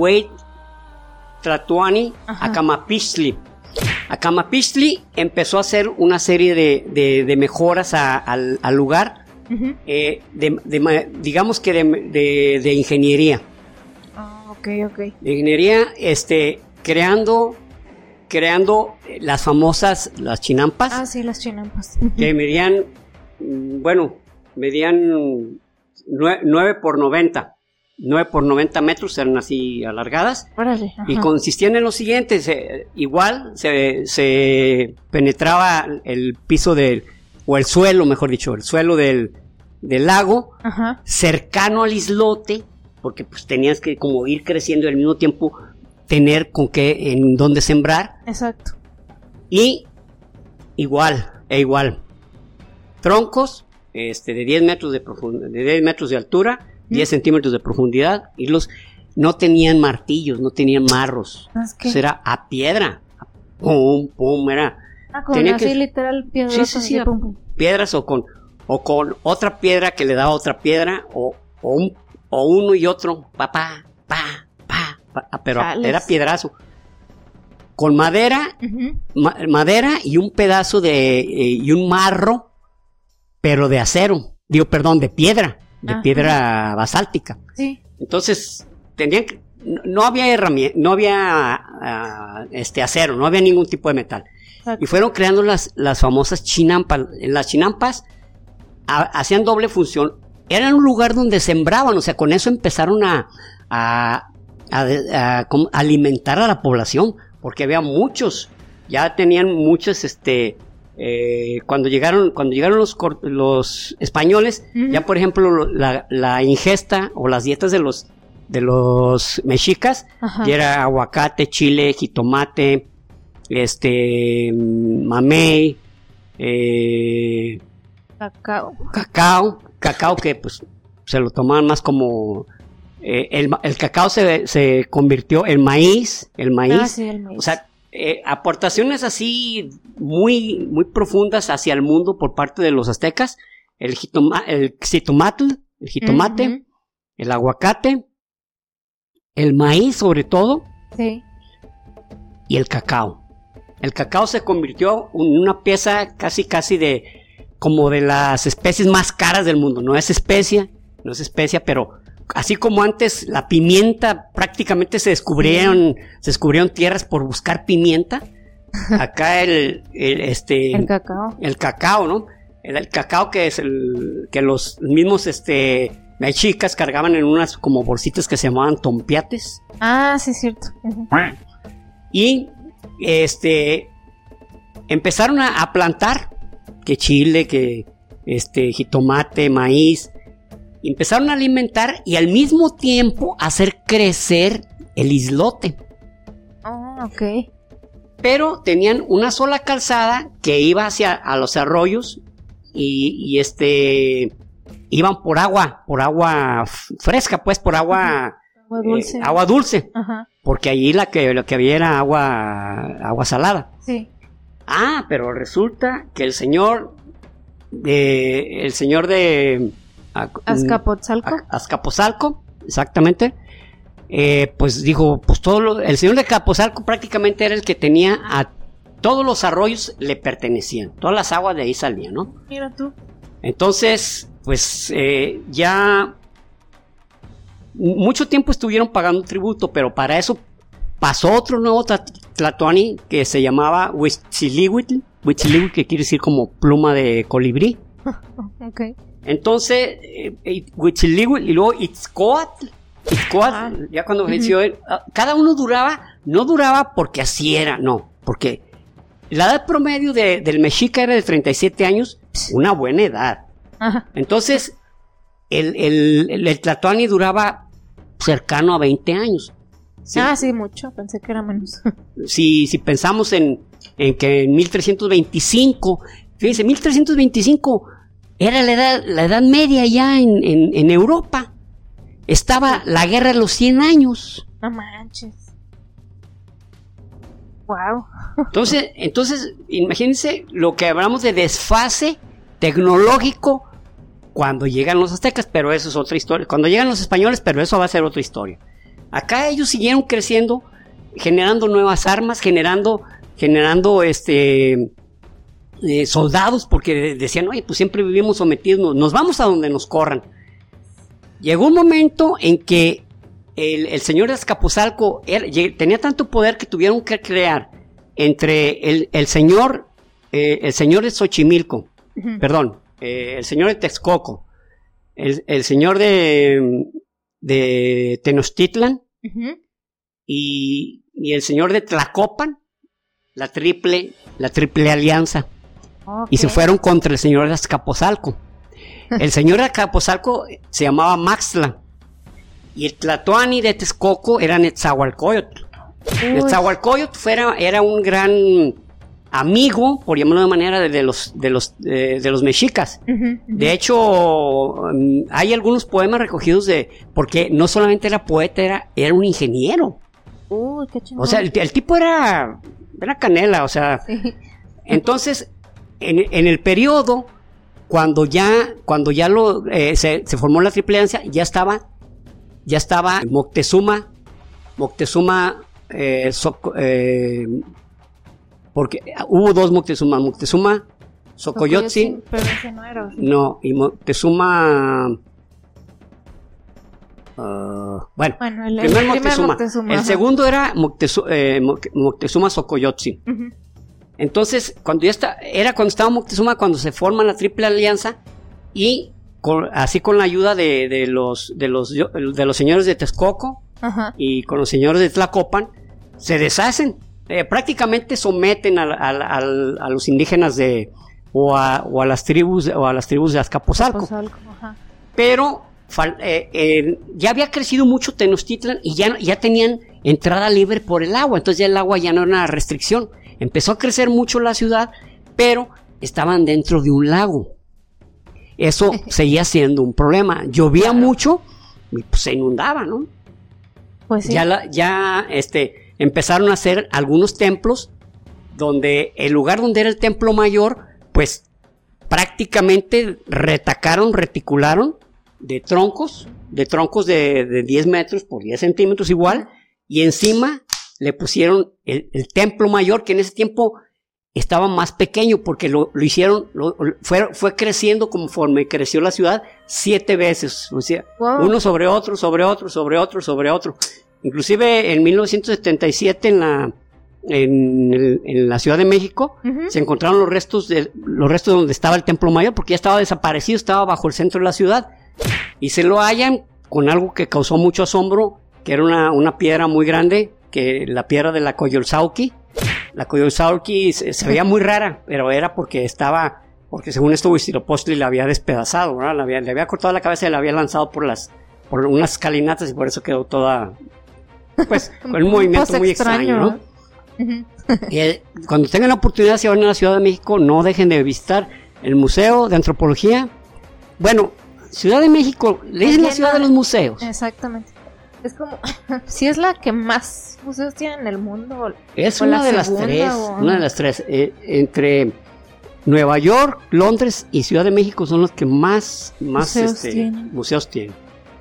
Hueytlatoani Acamapixtli. Acamapixtli empezó a hacer una serie de, de, de mejoras a, al, al lugar, uh-huh. eh, de, de, digamos que de, de, de ingeniería. Oh, ok, ok. De ingeniería, este, creando... creando las famosas, las chinampas. Ah, sí, las chinampas. Que medían, bueno, medían nueve por noventa. nueve por noventa metros, eran así alargadas. Órale, y consistían en lo siguiente, se, igual se, se penetraba el piso del, o el suelo, mejor dicho, el suelo del, del lago, ajá. cercano al islote, porque pues tenías que como ir creciendo al mismo tiempo, tener con qué, en dónde sembrar. Exacto. Y igual, e igual, troncos este, de diez metros de profundidad, de diez metros de altura, ¿Mm? diez centímetros de profundidad, y los no tenían martillos, no tenían marros. ¿Qué? O sea, era a piedra. Pum, pum, era. Ah, con así que, literal piedras. Sí, sí, sí, pum, pum. Piedras o con, o con otra piedra que le daba otra piedra, o, o un o uno y otro, pa, pa, pa, pa, pa pero Chales. Era piedrazo. Con madera, uh-huh. ma- madera y un pedazo de, eh, y un marro, pero de acero, digo, perdón, de piedra, de ah, piedra sí. basáltica. Sí. Entonces, tenían que, no, no había herramienta, no había uh, este acero, no había ningún tipo de metal. Okay. Y fueron creando las, las famosas chinampas. Las chinampas a, hacían doble función. Eran un lugar donde sembraban, o sea, con eso empezaron a, a, a, a, a alimentar a la población. Porque había muchos, ya tenían muchos, este, eh, cuando llegaron, cuando llegaron los, los españoles, uh-huh. ya por ejemplo la, la ingesta o las dietas de los, de los mexicas, uh-huh. ya era aguacate, chile, jitomate, este, mamey, eh, cacao, cacao, cacao que pues se lo tomaban más como Eh, el, el cacao se, se convirtió en maíz, el maíz, ah, sí, el maíz. O sea, eh, aportaciones así muy, muy profundas hacia el mundo por parte de los aztecas, el, jitoma, el jitomate, el jitomate, uh-huh. el aguacate, el maíz sobre todo, sí. y el cacao. El cacao se convirtió en una pieza casi casi de, como de las especies más caras del mundo, no es especia, no es especia, pero así como antes la pimienta prácticamente se descubrieron, se descubrieron tierras por buscar pimienta, acá el, el este el cacao, el cacao, ¿no? El, el cacao que es el que los mismos este mexicas cargaban en unas como bolsitas que se llamaban tompiates. Ah, sí es cierto. Uh-huh. Y este empezaron a, a plantar que chile, que este jitomate, maíz. Empezaron a alimentar y al mismo tiempo hacer crecer el islote. Oh, ok. Pero tenían una sola calzada que iba hacia a los arroyos y, y este iban por agua, por agua fresca, pues por agua, agua dulce, eh, agua dulce, ajá. Porque allí la que lo que había era agua, agua salada. Sí. Ah, pero resulta que el señor de, el señor de Azcapotzalco. Azcapotzalco, exactamente. Eh, pues dijo, pues todo lo, el señor de Azcapotzalco prácticamente era el que tenía a todos los arroyos le pertenecían, todas las aguas de ahí salían, ¿no? Mira tú. Entonces, pues eh, ya mucho tiempo estuvieron pagando tributo, pero para eso pasó otro nuevo tlatoani que se llamaba Huitzilihuitl, Huitzilihuitl que quiere decir como pluma de colibrí. Okay. Entonces, eh, Huitzilihuitl y luego Itzcoatl, Itzcoatl, ah. ya cuando venció uh-huh. él, cada uno duraba, no duraba porque así era, no, porque la edad promedio de, del mexica era de treinta y siete años, una buena edad. Ajá. Entonces, el, el, el, el tlatoani duraba cercano a veinte años. ¿Sí? Ah, sí, mucho, pensé que era menos. Si, si pensamos en, en que en mil trescientos veinticinco, fíjense, mil trescientos veinticinco era la edad, la edad media ya en, en, en Europa. Estaba la guerra de los cien años. No manches. Wow. Entonces, entonces, imagínense lo que hablamos de desfase tecnológico cuando llegan los aztecas, pero eso es otra historia. Cuando llegan los españoles, pero eso va a ser otra historia. Acá ellos siguieron creciendo, generando nuevas armas, generando, generando este eh, soldados, porque decían, oye, pues siempre vivimos sometidos, nos vamos a donde nos corran. Llegó un momento en que el, el señor de Azcapotzalco era, tenía tanto poder que tuvieron que crear entre el, el señor, eh, el señor de Xochimilco, uh-huh. perdón, eh, el señor de Texcoco, el, el señor de, de Tenochtitlan, uh-huh. y, y el señor de Tlacopan, la triple, la triple alianza, okay. y se fueron contra el señor de Azcapotzalco. El señor de Azcapotzalco se llamaba Maxtla y el tlatoani de Texcoco era Netzahualcóyotl. Netzahualcóyotl fuera, era un gran amigo, por llamarlo de manera, de, de los de los de, de los mexicas. Uh-huh, uh-huh. De hecho, um, hay algunos poemas recogidos de, porque no solamente era poeta, era, era un ingeniero. Uy, qué chingón. O sea, el, el tipo era, era canela, o sea. Sí. Entonces, en, en el periodo, cuando ya, cuando ya lo, eh, se, se formó la triple alianza, ya estaba ya estaba Moctezuma, Moctezuma, eh, so, eh, porque hubo dos Moctezuma, Moctezuma Xocoyotzin, pero ese no era. no, y Moctezuma, uh, bueno, bueno, el, primer el Moctezuma, Moctezuma, el ajá. segundo era Moctezuma, eh, Moctezuma Xocoyotzin. Uh-huh. Entonces, cuando ya está, era cuando estaba Moctezuma, cuando se forma la Triple Alianza, y con, así con la ayuda de, de los de los de los señores de Texcoco, uh-huh, y con los señores de Tlacopan, se deshacen, eh, prácticamente someten a, a, a, a los indígenas de o a, o a las tribus o a las tribus de Azcapotzalco. Azcapotzalco, ajá. Pero eh, eh, ya había crecido mucho Tenochtitlan y ya, ya tenían entrada libre por el agua, entonces ya el agua ya no era una restricción. Empezó a crecer mucho la ciudad, pero estaban dentro de un lago. Eso seguía siendo un problema. Llovía claro. mucho y pues, se inundaba, ¿no? Pues sí. Ya, la, ya este, empezaron a hacer algunos templos donde el lugar donde era el templo mayor, pues prácticamente retacaron, reticularon de troncos, de troncos de, de diez metros por diez centímetros igual, y encima le pusieron el, el templo mayor, que en ese tiempo estaba más pequeño, porque lo, lo hicieron, lo, fue, fue creciendo conforme creció la ciudad siete veces, o sea, wow. uno sobre otro, sobre otro, sobre otro, sobre otro. Inclusive en mil novecientos setenta y siete en la, en, el, en la Ciudad de México, uh-huh, se encontraron los restos de, los restos donde estaba el templo mayor, porque ya estaba desaparecido, estaba bajo el centro de la ciudad, y se lo hallan con algo que causó mucho asombro, que era una, una piedra muy grande, que la piedra de la Coyolxauhqui. La Coyolxauhqui se, se veía muy rara, pero era porque estaba, porque según esto Huitzilopochtli la había despedazado, ¿verdad? Le había, le había cortado la cabeza y la había lanzado por las, por unas escalinatas y por eso quedó toda, pues, con un movimiento muy extraño, ¿no? Uh-huh. Y, eh, cuando tengan la oportunidad, si van a la Ciudad de México, no dejen de visitar el Museo de Antropología. Bueno, Ciudad de México, es la ciudad de los museos. Exactamente. Es como, si es la que más museos tiene en el mundo. Es una de las tres, o... una de las tres. Eh, entre Nueva York, Londres y Ciudad de México son los que más, más museos, este, tienen. museos tienen.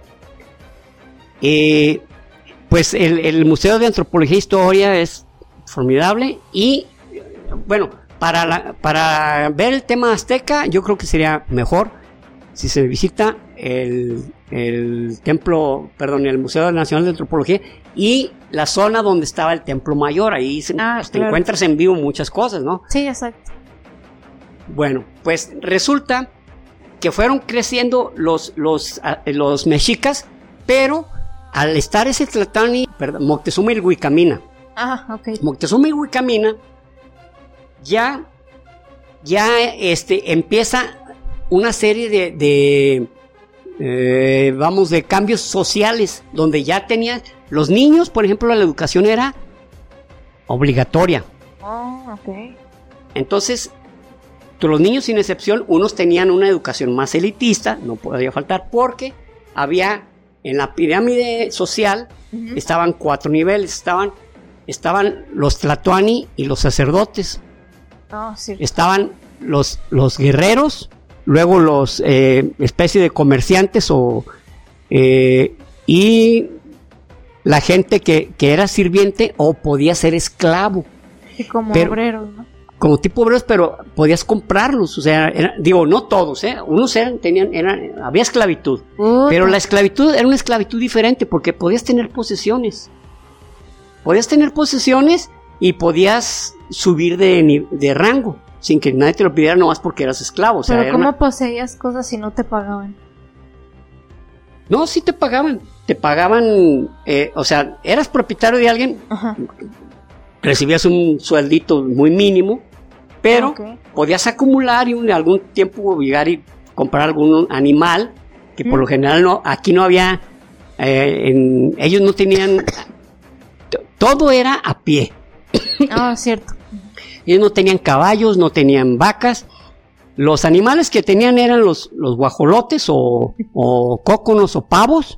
Eh, pues el, el Museo de Antropología e Historia es formidable y, bueno, para, la, para ver el tema azteca, yo creo que sería mejor si se visita el, el templo, perdón, el Museo Nacional de Antropología y la zona donde estaba el templo mayor. Ahí se, ah, pues, te claro. encuentras en vivo muchas cosas, ¿no? Sí, exacto. Bueno, pues resulta que fueron creciendo los, los, los mexicas, pero al estar ese Tlatani, perdón, Moctezuma y Huicamina. Ah, ok. Moctezuma y Huicamina ya, ya este, empieza una serie de, de eh, vamos, de cambios sociales, donde ya tenían, los niños, por ejemplo, la educación era obligatoria. Oh, ok. Entonces, los niños sin excepción, unos tenían una educación más elitista, no podía faltar, porque había, en la pirámide social, uh-huh, estaban cuatro niveles, estaban, estaban los tlatoani y los sacerdotes, oh, sí, estaban los, los guerreros, luego los eh, especie de comerciantes o eh, y la gente que, que era sirviente o podía ser esclavo. Y como pero, obreros, ¿no? Como tipo obreros, pero podías comprarlos, o sea, era, digo, no todos, ¿eh? Unos eran, tenían, eran, había esclavitud, uh, pero la esclavitud era una esclavitud diferente porque podías tener posesiones, podías tener posesiones y podías subir de, de rango, sin que nadie te lo pidiera nomás porque eras esclavo. O sea, pero ¿cómo una... poseías cosas si no te pagaban? No, sí te pagaban, te pagaban, eh, o sea, eras propietario de alguien, ajá, recibías un sueldito muy mínimo, pero okay, podías acumular y un, algún tiempo llegar y comprar algún animal, que por ¿Mm? lo general no, aquí no había, eh, en, ellos no tenían, t- todo era a pie. Ah, cierto. Ellos no tenían caballos, no tenían vacas. Los animales que tenían eran los, los guajolotes o, o cóconos o pavos.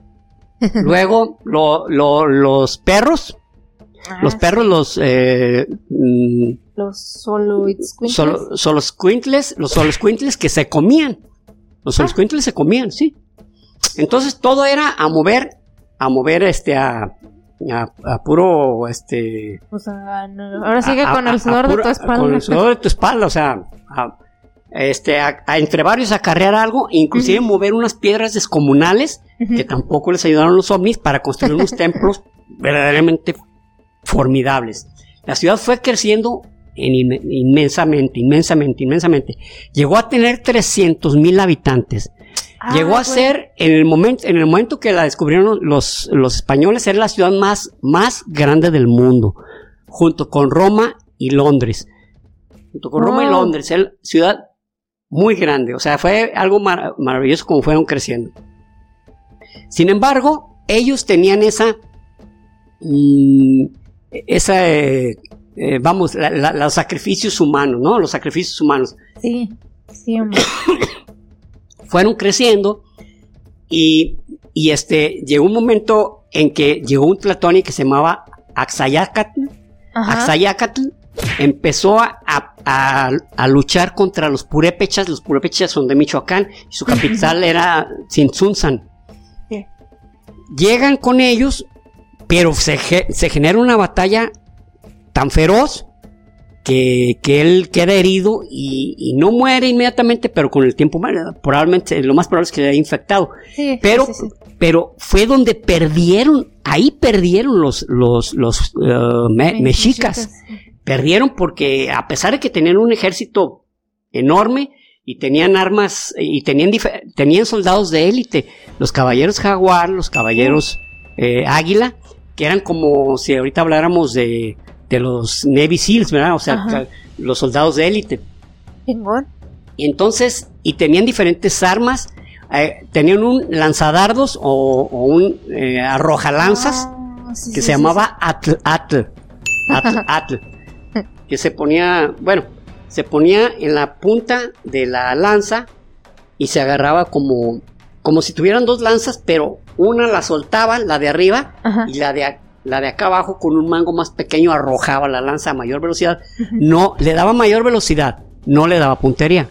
Luego lo, lo, los perros. Ah, los perros, sí, los... Eh, los soloescuintles. Solo, soloescuintles, los soloescuintles que se comían. Los soloescuintles ah. se comían, sí. Entonces todo era a mover, a mover este, a, a, a puro, este... O sea, no, ahora sigue a, con el sudor a, a puro, de tu espalda. Con el sudor de tu espalda, o sea, a, este, a, a entre varios acarrear algo, inclusive uh-huh. mover unas piedras descomunales, uh-huh. que tampoco les ayudaron los ovnis para construir unos templos verdaderamente formidables. La ciudad fue creciendo en inme- inmensamente, inmensamente, inmensamente. Llegó a tener trescientos mil habitantes. Ah, Llegó a bueno. ser, en el momento, en el momento que la descubrieron los, los españoles, era la ciudad más, más grande del mundo, junto con Roma y Londres. Junto con oh. Roma y Londres, era ciudad muy grande. O sea, fue algo mar- maravilloso como fueron creciendo. Sin embargo, ellos tenían esa, mmm, esa, eh, eh, vamos, la, la, los sacrificios humanos, ¿no? Los sacrificios humanos. Sí, sí, hombre. Fueron creciendo y, y este, llegó un momento en que llegó un tlatoani que se llamaba Axayácatl. Axayácatl empezó a, a, a luchar contra los purépechas. Los purépechas son de Michoacán y su capital era Tzintzuntzan. Sí. Llegan con ellos, pero se, se genera una batalla tan feroz que, que él queda herido y, y no muere inmediatamente, pero con el tiempo muere. Probablemente, lo más probable es que le haya infectado. Sí, pero, sí, sí, sí. pero fue donde perdieron, ahí perdieron los, los, los uh, me, mexicas. Perdieron porque a pesar de que tenían un ejército enorme y tenían armas y tenían, dif- tenían soldados de élite, los caballeros jaguar, los caballeros eh, águila, que eran como si ahorita habláramos de de los Navy Seals, ¿verdad? O sea, Ajá. los soldados de élite. Chingón. Y entonces, y tenían diferentes armas, eh, tenían un lanzadardos o, o un eh, arrojalanzas oh, sí, que sí, se sí, llamaba sí. Atl, Atl, Atl, Atl, que se ponía, bueno, se ponía en la punta de la lanza y se agarraba como, como si tuvieran dos lanzas, pero una la soltaba, la de arriba, Ajá. y la de La de acá abajo con un mango más pequeño arrojaba la lanza a mayor velocidad. No, le daba mayor velocidad, no le daba puntería.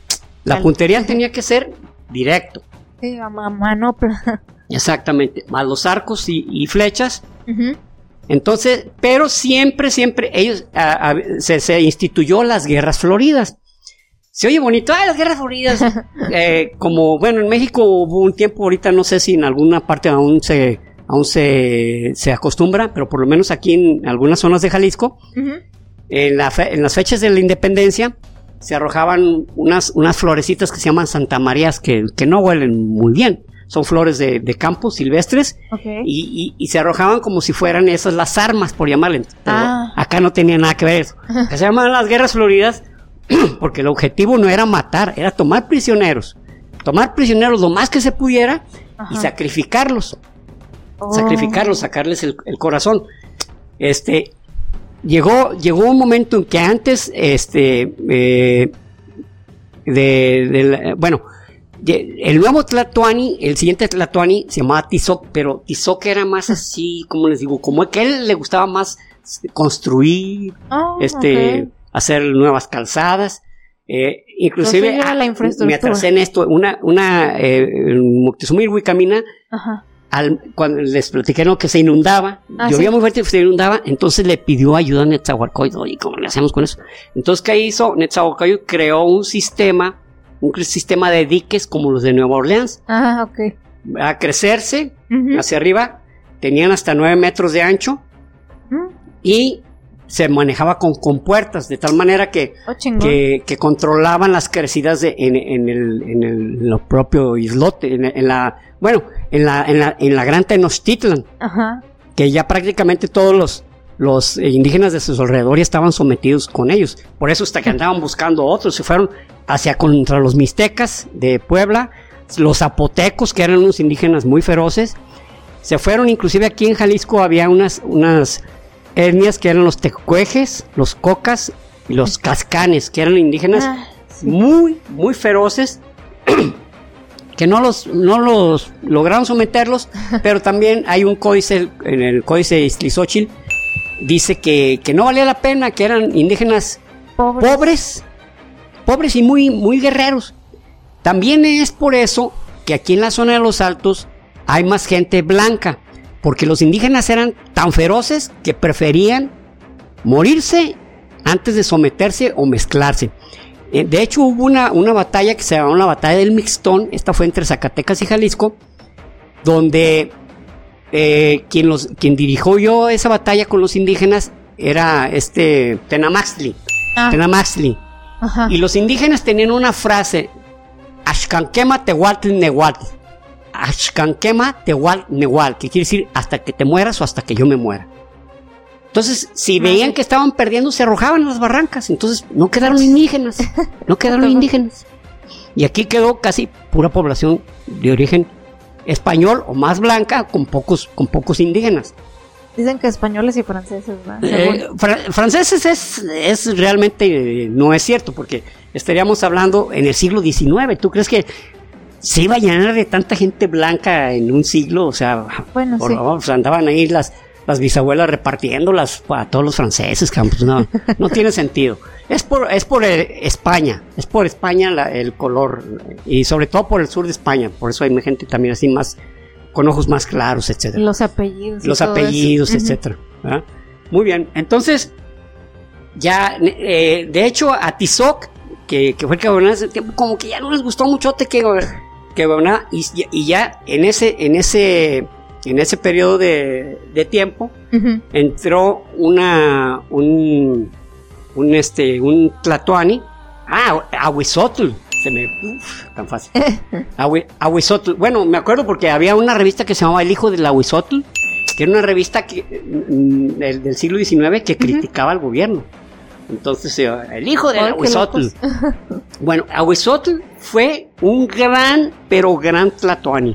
La Al... puntería tenía que ser directo. Sí, a mano. Exactamente, más los arcos y, y flechas. Uh-huh. Entonces, pero siempre, siempre, ellos, a, a, se, se instituyó las guerras floridas. Se oye bonito, ¡ay, las guerras floridas! eh, como, bueno, en México hubo un tiempo, ahorita no sé si en alguna parte aún se... aún se, se acostumbra, pero por lo menos aquí en algunas zonas de Jalisco, uh-huh. en, la fe, en las fechas de la independencia, se arrojaban unas, unas florecitas que se llaman Santa Marías, que, que no huelen muy bien, son flores de, de campo silvestres, okay. y, y, y se arrojaban como si fueran esas las armas, por llamarle. Ah. Acá no tenía nada que ver eso. Se llamaban las guerras floridas, porque el objetivo no era matar, era tomar prisioneros, tomar prisioneros lo más que se pudiera, Ajá. y sacrificarlos. Oh. Sacrificarlos, sacarles el, el corazón. Este, llegó, llegó un momento en que antes, este, eh, de, de, bueno, de, el nuevo Tlatoani, el siguiente Tlatoani se llamaba Tizoc, pero Tizoc era más así, como les digo, como que a él le gustaba más construir, oh, este, okay. hacer nuevas calzadas. Eh, inclusive ah, me atrasé en esto, una, una, eh, Moctezuma Huicamina, Ajá. Al, cuando les platiqué ¿no? que se inundaba, ah, llovía sí. muy fuerte y se inundaba, entonces le pidió ayuda a Netzahualcóyotl. Oye, ¿cómo le hacemos con eso? Entonces, ¿qué hizo? Netzahualcóyotl creó un sistema, un sistema de diques como los de Nueva Orleans. Ah, ok. A crecerse uh-huh. hacia arriba, tenían hasta nueve metros de ancho uh-huh. y se manejaba con compuertas, de tal manera que, oh, que, que controlaban las crecidas de, en, en, el, en, el, en lo propio islote, en, en la, bueno, en la, en la, en la gran Tenochtitlan, Ajá. que ya prácticamente todos los, los indígenas de sus alrededores estaban sometidos con ellos, por eso hasta que andaban buscando otros, se fueron hacia contra los mixtecas de Puebla, los zapotecos, que eran unos indígenas muy feroces, se fueron, inclusive aquí en Jalisco había unas, unas etnias que eran los tecuejes, los cocas y los cascanes, que eran indígenas ah, sí. muy, muy feroces, que no los, no los lograron someterlos, pero también hay un códice, en el códice de Iztlizóchitl, dice que, que no valía la pena, que eran indígenas pobres, pobres, pobres y muy, muy guerreros. También es por eso que aquí en la zona de los Altos hay más gente blanca, porque los indígenas eran tan feroces que preferían morirse antes de someterse o mezclarse. De hecho, hubo una, una batalla que se llamó la batalla del Mixtón. Esta fue entre Zacatecas y Jalisco, donde eh, quien, los, quien dirigió esa batalla con los indígenas era este Tenamaxtli. Ah. Tenamaxtli. Ajá. Y los indígenas tenían una frase: Axcanquema tehuatl nehuatl. Axcanquema tehuatl nehuatl, que quiere decir hasta que te mueras o hasta que yo me muera. Entonces, si veían que estaban perdiendo, se arrojaban a las barrancas. Entonces, no quedaron indígenas. No quedaron indígenas. Y aquí quedó casi pura población de origen español o más blanca, con pocos, con pocos indígenas. Dicen que españoles y franceses, ¿no? Eh, fr- franceses es, es realmente, eh, no es cierto, porque estaríamos hablando en el siglo diecinueve. ¿Tú crees que se iba a llenar de tanta gente blanca en un siglo? O sea, bueno, por, sí. o sea, andaban ahí las... las bisabuelas repartiéndolas a todos los franceses, pues no, no tiene sentido. Es por, es por el, España, es por España la, el color, y sobre todo por el sur de España, por eso hay gente también así más, con ojos más claros, etcétera. Los apellidos. Los apellidos, etcétera. ¿Ah? Muy bien, entonces, ya, eh, de hecho, a Tizoc, que, que fue el que gobernaba ese tiempo, como que ya no les gustó mucho que, que gobernaba, y, y ya en ese, en ese... En ese periodo de, de tiempo, uh-huh. entró una un un este un tlatoani, ah, Ahuizotl, se me uf, tan fácil. Ahuizotl. Bueno, me acuerdo porque había una revista que se llamaba El Hijo del Ahuizotl, que era una revista que del, del siglo diecinueve que uh-huh. criticaba al gobierno. Entonces, el hijo del Ahuizotl. Bueno, Ahuizotl fue un gran, pero gran tlatoani.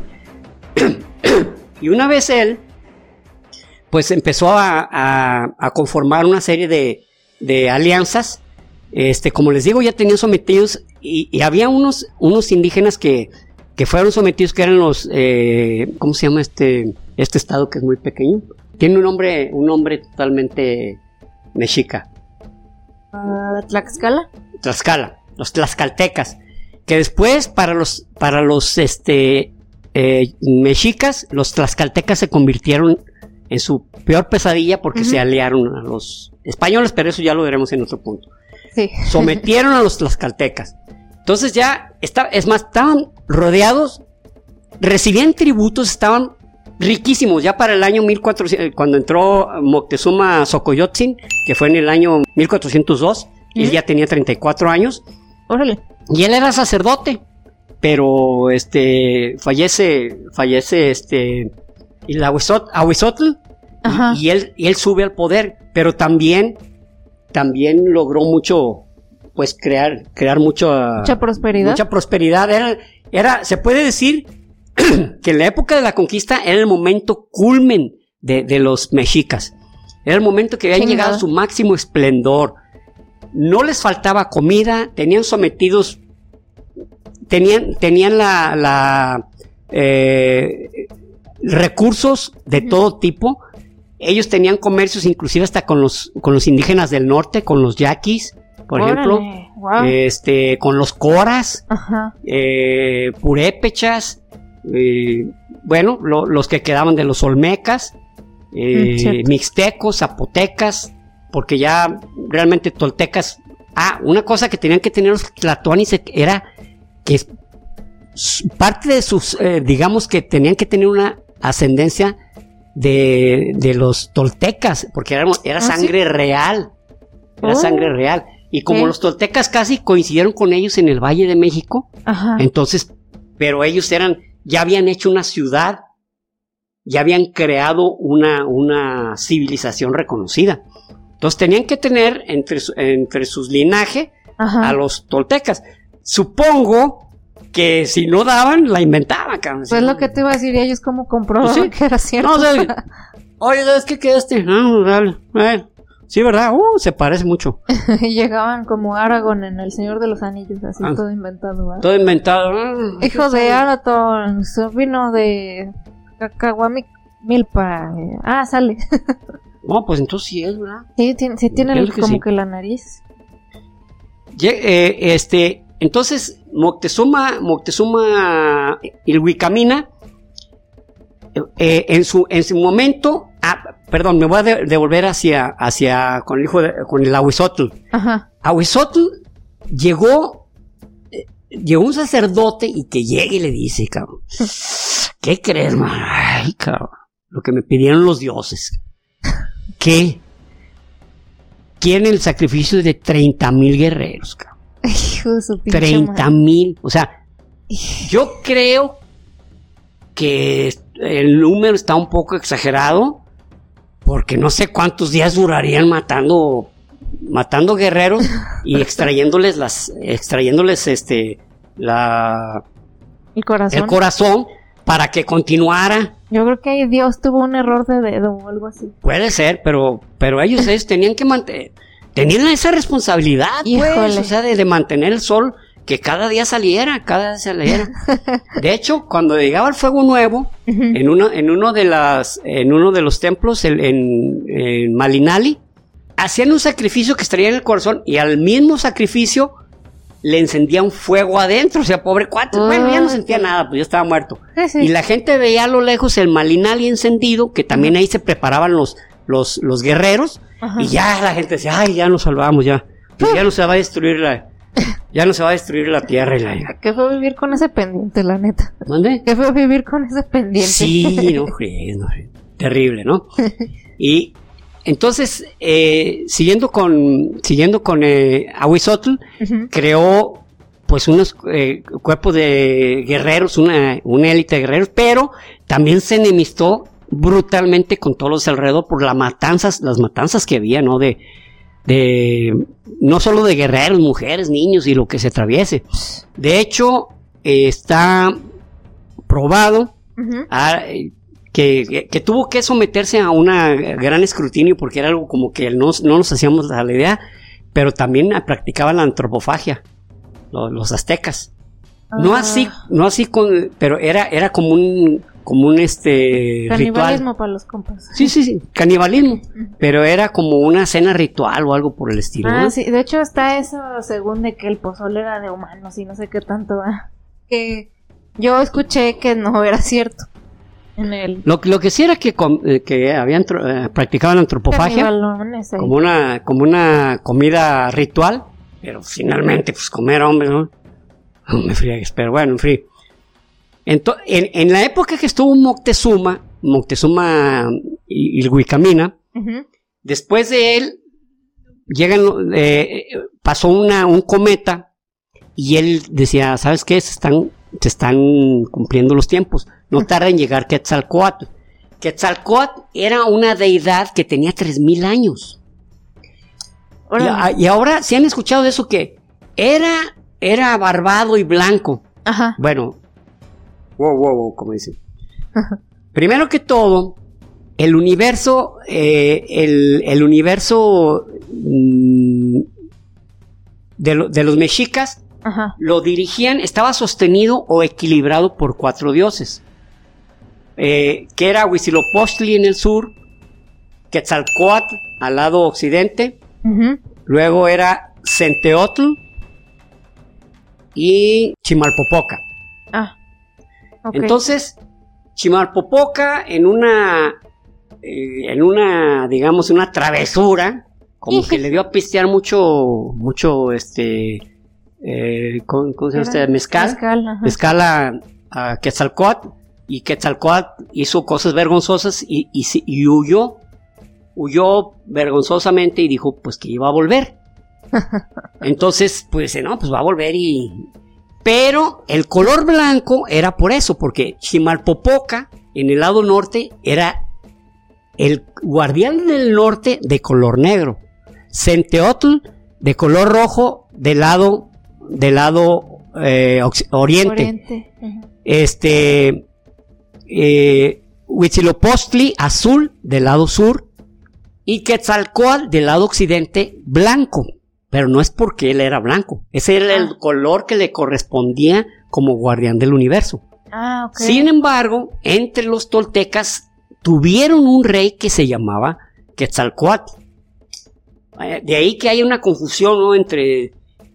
Y una vez él, pues empezó a, a, a conformar una serie de, de alianzas. Este, como les digo, ya tenían sometidos, y, y había unos, unos indígenas que, que fueron sometidos, que eran los, eh, ¿cómo se llama este, este estado que es muy pequeño? Tiene un nombre, un nombre totalmente mexica. Uh, ¿Tlaxcala? Tlaxcala, los tlaxcaltecas, que después para los, para los, este... Eh, mexicas, los tlaxcaltecas se convirtieron en su peor pesadilla porque uh-huh. se aliaron a los españoles, pero eso ya lo veremos en otro punto. Sí. Sometieron a los tlaxcaltecas. Entonces ya, está, es más, estaban rodeados, recibían tributos, estaban riquísimos. Ya para el año mil cuatrocientos, cuando entró Moctezuma Xocoyotzin, que fue en el año mil cuatrocientos dos, uh-huh. él ya tenía treinta y cuatro años. Órale. Y él era sacerdote. Pero este fallece fallece este el Ahuizotl y, y él y él sube al poder, pero también también logró mucho, pues crear crear mucho, mucha prosperidad mucha prosperidad era, era se puede decir que en la época de la conquista era el momento culmen de, de los mexicas, era el momento que habían llegado a su máximo esplendor, no les faltaba comida, tenían sometidos Tenían, tenían la, la eh, recursos de todo tipo. Ellos tenían comercios inclusive hasta con los, con los indígenas del norte, con los yaquis, por Órale, ejemplo, wow. este, con los coras, eh, purépechas, eh, bueno, lo, los que quedaban de los olmecas, eh, mm, mixtecos, zapotecas, porque ya realmente toltecas. Ah, una cosa que tenían que tener los tlatoanis era que parte de sus, eh, digamos que tenían que tener una ascendencia de, de los toltecas, porque era, era sangre ¿Ah, sí? real, era oh. sangre real, y como ¿Qué? Los toltecas casi coincidieron con ellos en el Valle de México, Ajá. entonces, pero ellos eran, ya habían hecho una ciudad, ya habían creado una, una civilización reconocida, entonces tenían que tener entre, entre sus linajes Ajá. a los toltecas. Supongo que si no daban, la inventaban, cabrón. Pues lo que te iba a decir, ellos cómo comprobaban pues sí. que era cierto. No, o sea, oye, ¿sabes qué quedaste? No, dale, dale. Sí, ¿verdad? Uh, se parece mucho. Y llegaban como Aragorn en El Señor de los Anillos, así ah, todo inventado, ¿verdad? Todo inventado. Ah, Hijo de Arathorn, sobrino de Cacahuamilpa. Ah, sale. No, pues entonces sí es, ¿verdad? Sí, tiene, sí tiene el, como que, sí. que la nariz. Eh, este, entonces Moctezuma, Moctezuma Ilhuicamina, eh, en, su, en su momento, ah, perdón, me voy a de, devolver hacia, hacia, con el hijo de, con el Ahuizotl. Ajá. Ahuizotl llegó, eh, llegó un sacerdote y que llega y le dice, cabrón, ¿qué crees, man? Ay, cabrón, lo que me pidieron los dioses. ¿Qué? Quieren el sacrificio de treinta mil guerreros, cabrón. Hijo de su pinche treinta mil, o sea, yo creo que el número está un poco exagerado, porque no sé cuántos días durarían matando, matando guerreros y extrayéndoles las, extrayéndoles este, la, el corazón. el corazón para que continuara. Yo creo que ahí Dios tuvo un error de dedo o algo así. Puede ser, pero, pero ellos, ellos tenían que mantener, tenían esa responsabilidad, pues, o sea, de, de mantener el sol, que cada día saliera, cada día saliera. De hecho, cuando llegaba el fuego nuevo, uh-huh. en uno, en uno de las, en uno de los templos, el, en, en Malinali, hacían un sacrificio que extraían el corazón, y al mismo sacrificio le encendían fuego adentro, o sea, pobre cuate, uh, bueno, ya no sentía nada, pues ya estaba muerto. Sí, sí. Y la gente veía a lo lejos el Malinali encendido, que también uh-huh. ahí se preparaban los, los, los guerreros, uh-huh. y ya la gente decía, ay, ya nos salvamos, ya, pues ya no se va a destruir la, ya no se va a destruir la tierra y la... ¿Qué fue vivir con ese pendiente, la neta? ¿Dónde? ¿Qué fue fue vivir con ese pendiente? Sí, no, frío, no, terrible, ¿no? Y entonces, eh, siguiendo con, siguiendo con eh, Ahuizotl, uh-huh. creó pues unos eh, cuerpos de guerreros, una, una élite de guerreros, pero también se enemistó brutalmente con todos los alrededor por las matanzas, las matanzas que había, ¿no? De, de, no solo de guerreros, mujeres, niños y lo que se atraviese. De hecho, eh, está probado uh-huh. a, que, que, que tuvo que someterse a un gran escrutinio porque era algo como que no, no nos hacíamos la idea, pero también practicaban la antropofagia, los, los aztecas. Uh. No así, no así con, pero era, era como un, como un este canibalismo ritual. Para los compas. Sí, sí, sí, canibalismo, uh-huh. pero era como una cena ritual o algo por el estilo. Ah, ¿no? sí, de hecho está eso según de que el pozole era de humanos y no sé qué tanto, ¿eh? Que yo escuché que no era cierto. En el... Lo, lo que sí era que, que habían eh, practicaban antropofagia como una, como una comida ritual, pero finalmente pues comer hombres, ¿no? No me friegues, pero bueno, en fin. Entonces, en, en la época que estuvo Moctezuma, Moctezuma Ilhuicamina, uh-huh. después de él llegan, eh, pasó una, un cometa y él decía, ¿sabes qué? Se están, se están cumpliendo los tiempos. No tarda en llegar Quetzalcóatl. Quetzalcóatl era una deidad que tenía tres mil años. Y, y ahora, ¿sí han escuchado de eso? Que era, era barbado y blanco. Ajá. Bueno, wow, wow, wow, como dicen. Primero que todo, el universo, eh, el, el universo mmm, de, lo, de los mexicas, ajá. lo dirigían, estaba sostenido o equilibrado por cuatro dioses. Eh, que era Huitzilopochtli en el sur, Quetzalcóatl al lado occidente, uh-huh. luego era Centeotl y Chimalpopoca. Ah, okay. Entonces, Chimalpopoca en una, eh, en una, digamos, una travesura, como que le dio a pistear mucho, mucho, este, eh, ¿cómo, cómo se llama este? Mezcal, mezcal, ajá. mezcal a, a Quetzalcóatl. Y Quetzalcóatl hizo cosas vergonzosas y, y, y huyó, huyó vergonzosamente y dijo pues que iba a volver. Entonces, pues no, pues va a volver y... Pero el color blanco era por eso, porque Chimalpopoca en el lado norte era el guardián del norte de color negro. Centeotl de color rojo del lado, del lado eh, oriente. oriente. Uh-huh. Este... Eh, Huitzilopochtli azul del lado sur y Quetzalcóatl del lado occidente blanco, pero no es porque él era blanco, ese era ah. el color que le correspondía como guardián del universo. Ah, okay. Sin embargo, entre los toltecas tuvieron un rey que se llamaba Quetzalcóatl. De ahí que hay una confusión, ¿no? entre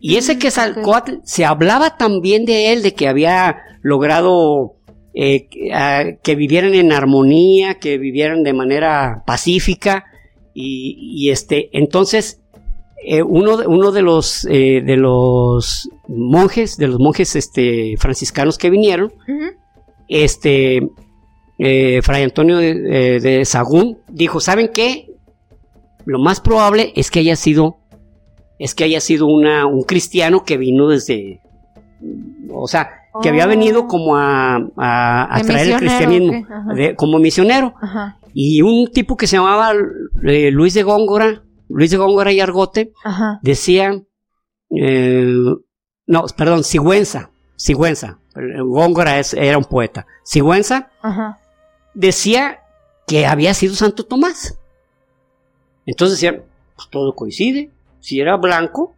Y ese Quetzalcóatl, se hablaba también de él, de que había logrado eh, que, que vivieran en armonía, que vivieran de manera pacífica, y, y este, entonces, eh, uno, uno de los eh, de los monjes, de los monjes este, franciscanos que vinieron, uh-huh. este, eh, Fray Antonio de, eh, de Sahagún, dijo, ¿saben qué? Lo más probable es que haya sido es que haya sido una, un cristiano que vino desde, o sea, que oh. había venido como a, a, a traer el cristianismo, de, como misionero. Ajá. Y un tipo que se llamaba eh, Luis de Góngora, Luis de Góngora y Argote, Ajá. decía, eh, no, perdón, Sigüenza, Sigüenza, Góngora es, era un poeta, Sigüenza, Ajá. decía que había sido Santo Tomás. Entonces decían, pues todo coincide. Si era blanco,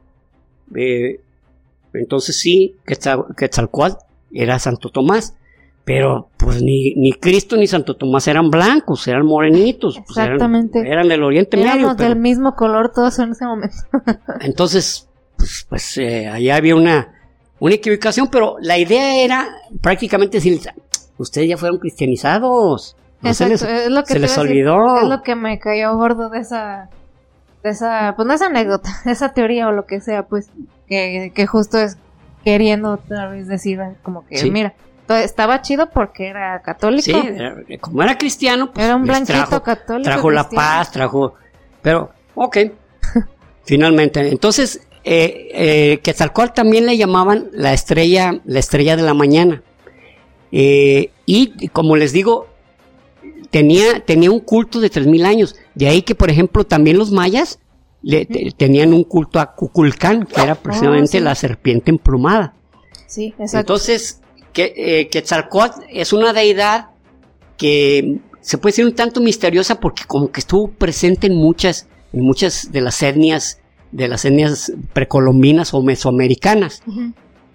eh, entonces sí, Quetzalcóatl era Santo Tomás. Pero pues ni, ni Cristo ni Santo Tomás eran blancos, eran morenitos. Exactamente. Pues, eran, eran del Oriente Éramos Medio. Pero, del mismo color todos en ese momento. Entonces, pues, pues eh, allá había una, una equivocación, pero la idea era prácticamente decir, ustedes ya fueron cristianizados. No Exacto, se les, es lo que se les olvidó. Decir, es lo que me cayó gordo de esa... de esa, pues no esa anécdota, esa teoría o lo que sea, pues, que, que justo es queriendo otra vez decir, como que, sí. mira, estaba chido porque era católico. Sí, era, como era cristiano, pues, era un blanquito trajo, católico. Trajo cristiano. La paz, trajo, pero, ok, finalmente, entonces, eh, eh, Quetzalcóatl también le llamaban la estrella, la estrella de la mañana, eh, y como les digo, Tenía, tenía un culto de tres mil años. De ahí que, por ejemplo, también los mayas le, te, tenían un culto a Cuculcán, que era precisamente oh, sí. la serpiente emplumada. Sí, exacto. Entonces, que, eh, Quetzalcóatl es una deidad que se puede decir un tanto misteriosa porque como que estuvo presente en muchas, en muchas de las etnias, de las etnias precolombinas o mesoamericanas. Uh-huh.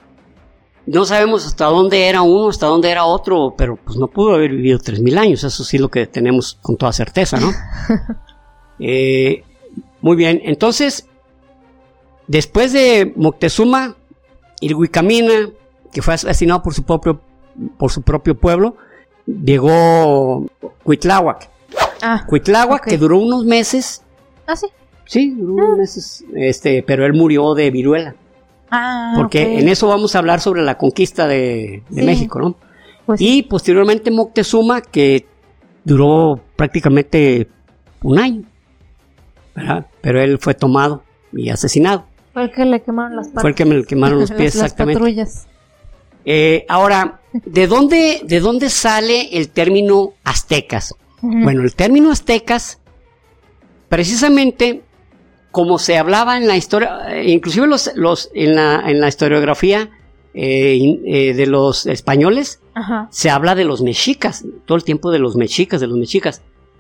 No sabemos hasta dónde era uno, hasta dónde era otro, pero pues no pudo haber vivido tres mil años, eso sí es lo que tenemos con toda certeza, ¿no? eh, muy bien, entonces, después de Moctezuma, Ilhuicamina, que fue asesinado por su propio, por su propio pueblo, llegó Cuitláhuac. Ah, Cuitláhuac, okay. que duró unos meses. Ah, sí. Sí, duró ah. unos meses, este, pero él murió de viruela. Ah, porque okay. en eso vamos a hablar sobre la conquista de, de sí. México, ¿no? Pues y sí. posteriormente Moctezuma, que duró prácticamente un año, ¿verdad? Pero él fue tomado y asesinado. Fue el que le quemaron las patas. Fue el que me quemaron los pies, las, exactamente. Las patrullas. Eh, ahora, ¿de dónde, ¿de dónde sale el término aztecas? Uh-huh. Bueno, el término aztecas, precisamente... como se hablaba en la historia, inclusive los, los, en, la, en la historiografía eh, eh, de los españoles, Ajá. se habla de los mexicas, todo el tiempo de los mexicas, de los mexicas.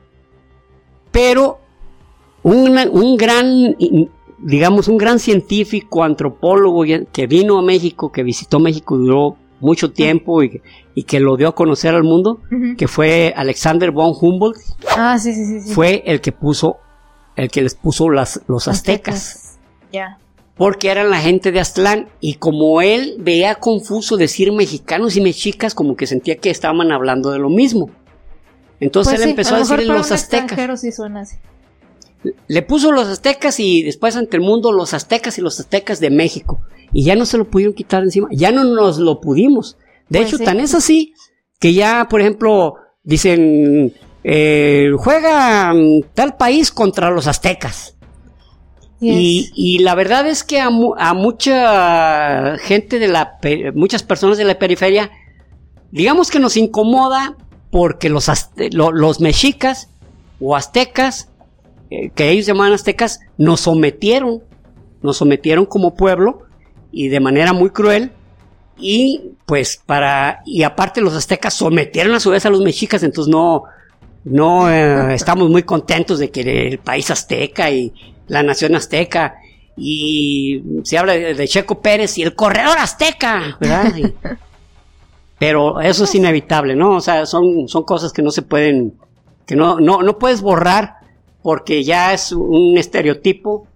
Pero una, un gran, digamos, un gran científico, antropólogo que vino a México, que visitó México, duró mucho tiempo y, y que lo dio a conocer al mundo, uh-huh. que fue Alexander von Humboldt, ah, sí, sí, sí, sí. fue el que puso el que les puso las, los aztecas. Ya. Yeah. Porque eran la gente de Aztlán. Y como él veía confuso decir mexicanos y mexicas, como que sentía que estaban hablando de lo mismo. Entonces pues él sí, empezó a, a decir los aztecas. Sí suena así. Le puso los aztecas y después ante el mundo los aztecas y los aztecas de México. Y ya no se lo pudieron quitar de encima. Ya no nos lo pudimos. De pues hecho, sí. tan es así que ya, por ejemplo, dicen... Eh, juega tal país contra los aztecas. Yes. Y, y la verdad es que a, mu- a mucha gente de la pe- muchas personas de la periferia, digamos que nos incomoda porque los, azte- lo- los mexicas o aztecas, eh, que ellos llamaban aztecas, nos sometieron, nos sometieron como pueblo y de manera muy cruel. Y pues para, y aparte los aztecas sometieron a su vez a los mexicas, entonces no No eh, estamos muy contentos de que el país azteca y la nación azteca, y se habla de, de Checo Pérez y el corredor azteca, ¿verdad? Y, pero eso es inevitable, ¿no? O sea, son, son cosas que no se pueden, que no, no, no puedes borrar porque ya es un estereotipo,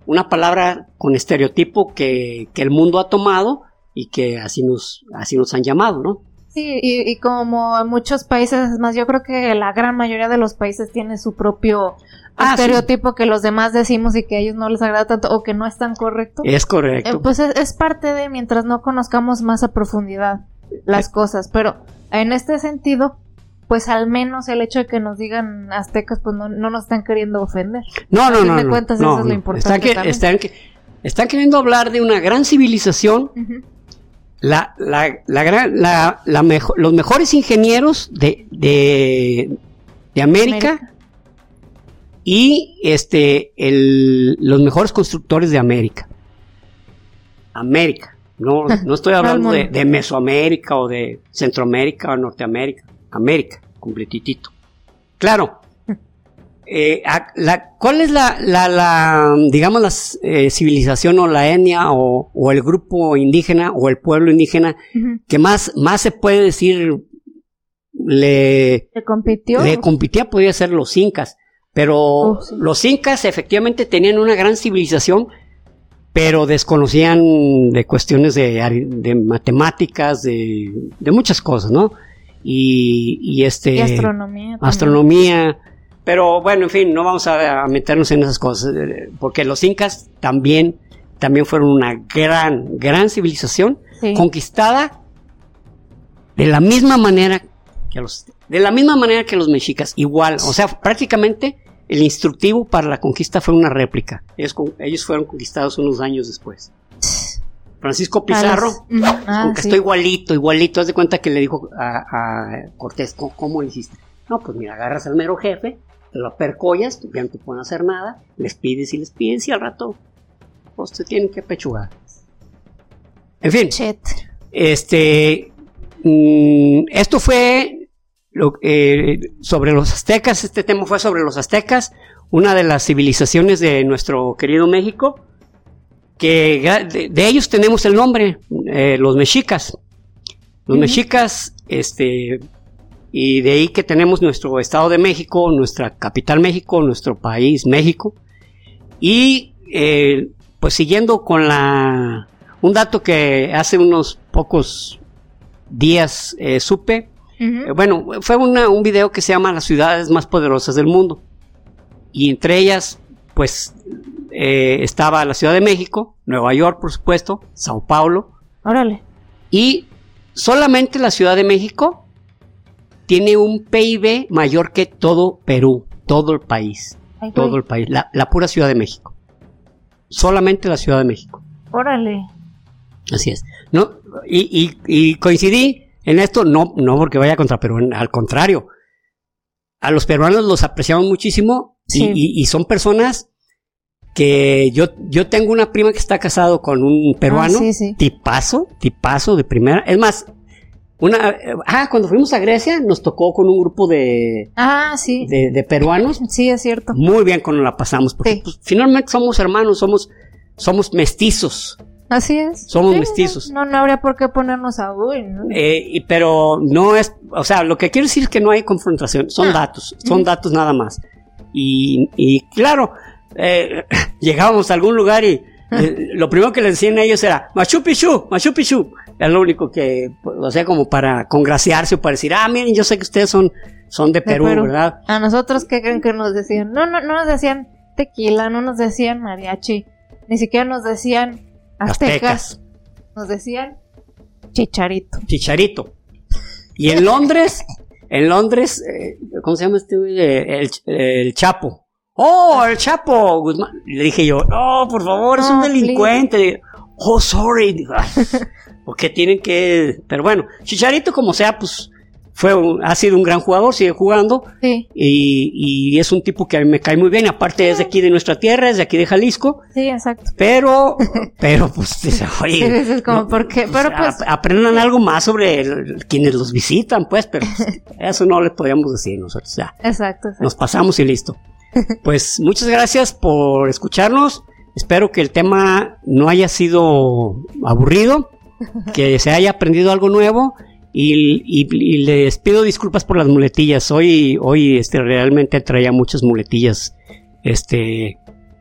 una palabra con estereotipo que, que el mundo ha tomado y que así nos, así nos han llamado, ¿no? Sí, y, y como en muchos países, es más, yo creo que la gran mayoría de los países tiene su propio ah, estereotipo sí. que los demás decimos y que a ellos no les agrada tanto o que no es tan correcto. Es correcto. Eh, pues es, es parte de mientras no conozcamos más a profundidad las sí. cosas, pero en este sentido, pues al menos el hecho de que nos digan aztecas, pues no, no nos están queriendo ofender. No, no, no. A fin de cuentas, no, eso no. es lo importante. Están, que, están, que, están queriendo hablar de una gran civilización. Uh-huh. La, la, la, gran, la, la mejor, los mejores ingenieros de, de, de América, América y este el, los mejores constructores de América. América, no, no estoy hablando de, de Mesoamérica o de Centroamérica o Norteamérica. América, completitito. Claro. Eh, la, ¿Cuál es la, la, la digamos, la eh, civilización o la etnia o, o el grupo indígena o el pueblo indígena uh-huh. que más, más se puede decir le, ¿Le compitió? Le compitía? Podría ser los incas, pero oh, sí. los incas efectivamente tenían una gran civilización, pero desconocían de cuestiones de, de matemáticas, de, de muchas cosas, ¿no? Y, y este... Y astronomía. También. Astronomía... Pero bueno, en fin, no vamos a, a meternos en esas cosas, porque los incas también, también fueron una gran, gran civilización, sí. conquistada de la misma manera que los, de la misma manera que los mexicas, igual, o sea, prácticamente el instructivo para la conquista fue una réplica. Ellos, ellos fueron conquistados unos años después. Francisco Pizarro, ah, aunque sí. estoy igualito, igualito, haz de cuenta que le dijo a, a Cortés, ¿cómo, ¿cómo le hiciste? No, pues mira, agarras al mero jefe, te lo percollas, ya no te pueden hacer nada, les pides y les pides y al rato pues te tienen que pechugar. En fin, Shit. este mmm, esto fue lo, eh, sobre los aztecas, este tema fue sobre los aztecas, una de las civilizaciones de nuestro querido México, que de, de ellos tenemos el nombre, eh, los mexicas. Los uh-huh. mexicas, este... y de ahí que tenemos nuestro Estado de México, nuestra capital México, nuestro país México, y eh, pues siguiendo con la un dato que hace unos pocos días eh, supe, uh-huh. eh, bueno, fue una, un video que se llama Las ciudades más poderosas del mundo, y entre ellas pues eh, estaba la Ciudad de México, Nueva York por supuesto, Sao Paulo, órale, y solamente la Ciudad de México tiene un P I B mayor que todo Perú, todo el país, Ay, todo el país, la, la pura Ciudad de México. Solamente la Ciudad de México. Órale. Así es. No, y, y, y coincidí en esto, no, no porque vaya contra Perú, al contrario. A los peruanos los apreciamos muchísimo sí. y, y, y son personas que yo, yo tengo una prima que está casado con un peruano, ah, sí, sí. tipazo, tipazo de primera. Es más, Una, ah, cuando fuimos a Grecia nos tocó con un grupo de ah, sí. de, de peruanos. Sí, es cierto. Muy bien cuando la pasamos, porque sí. pues, finalmente somos hermanos, somos somos mestizos. Así es. Somos sí, mestizos. No, no habría por qué ponernos a uy, ¿no? Eh, y, pero no es, o sea, lo que quiero decir es que no hay confrontación, son ah. datos, son mm. datos nada más. Y, y claro, eh, llegábamos a algún lugar y eh, lo primero que les decían a ellos era Machu Picchu, Machu Picchu. Era lo único que, o sea, como para congraciarse o para decir, ah, miren, yo sé que ustedes son, son de, de Perú, Perú, ¿verdad? A nosotros, ¿qué creen que nos decían? No, no, no nos decían tequila, no nos decían mariachi, ni siquiera nos decían aztecas, aztecas. Nos decían chicharito. Chicharito. Y en Londres, en Londres, eh, ¿cómo se llama este güey? El, el Chapo. ¡Oh, el Chapo! Guzmán. Le dije yo, no, por favor, no, es un delincuente. Please. Oh, sorry. Porque tienen que... Pero bueno, Chicharito como sea, pues fue un, ha sido un gran jugador, sigue jugando. Sí. Y, y es un tipo que a mí me cae muy bien. Aparte sí. es de aquí de nuestra tierra, es de aquí de Jalisco. Sí, exacto. Pero, pero pues, oye... Sí, es como, no, porque, pero pues... A, aprendan algo más sobre el, quienes los visitan, pues, pero pues, eso no les podíamos decir nosotros. Ya. Exacto, exacto. Nos pasamos y listo. Pues muchas gracias por escucharnos. Espero que el tema no haya sido aburrido, que se haya aprendido algo nuevo y, y, y les pido disculpas por las muletillas. Hoy, hoy este, realmente traía muchas muletillas este,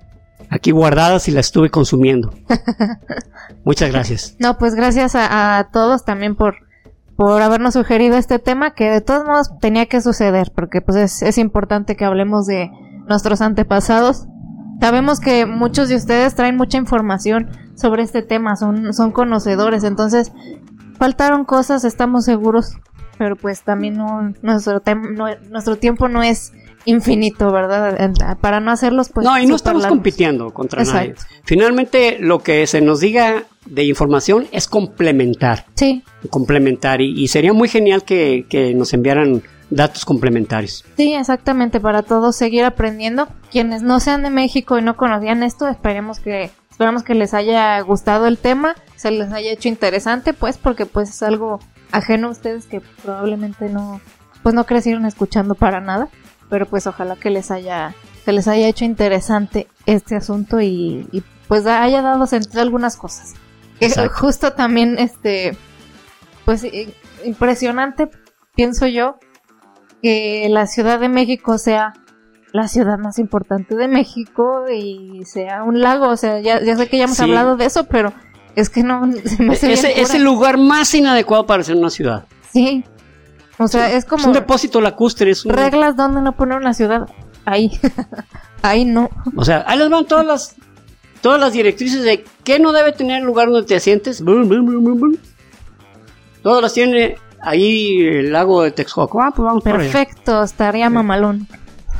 aquí guardadas y las estuve consumiendo. Muchas gracias. No, pues gracias a, a todos también por, por habernos sugerido este tema, que de todos modos tenía que suceder, porque pues es, es importante que hablemos de nuestros antepasados. Sabemos que muchos de ustedes traen mucha información sobre este tema, son, son conocedores, entonces faltaron cosas, estamos seguros, pero pues también no, nuestro, tem- no, nuestro tiempo no es infinito, ¿verdad? Para no hacerlos, pues... No, y no estamos largos. compitiendo contra Exacto. nadie. Finalmente, lo que se nos diga de información es complementar. Sí. Complementar, y, y sería muy genial que, que nos enviaran datos complementarios. Sí, exactamente, para todos seguir aprendiendo. Quienes no sean de México y no conocían esto, esperemos que, esperamos que les haya gustado el tema, se les haya hecho interesante, pues, porque pues es algo ajeno a ustedes que probablemente no, pues no crecieron escuchando para nada. Pero pues ojalá que les haya que les haya hecho interesante este asunto y, y pues haya dado sentido a algunas cosas. Que justo también este pues impresionante, pienso yo, que la Ciudad de México sea la ciudad más importante de México y sea un lago, o sea, ya, ya sé que ya hemos sí. hablado de eso, pero es que no se me hace Ese, bien es el lugar más inadecuado para ser una ciudad. Sí. O sea, sí, es como... Es un depósito lacustre. Es un... Reglas donde no poner una ciudad. Ahí. Ahí no. O sea, ahí les van todas las todas las directrices de qué no debe tener el lugar donde te asientes. Bum, bum, bum, bum, bum. Todas las tiene ahí el lago de Texcoco. Ah, pues vamos por allá. Perfecto, estaría mamalón.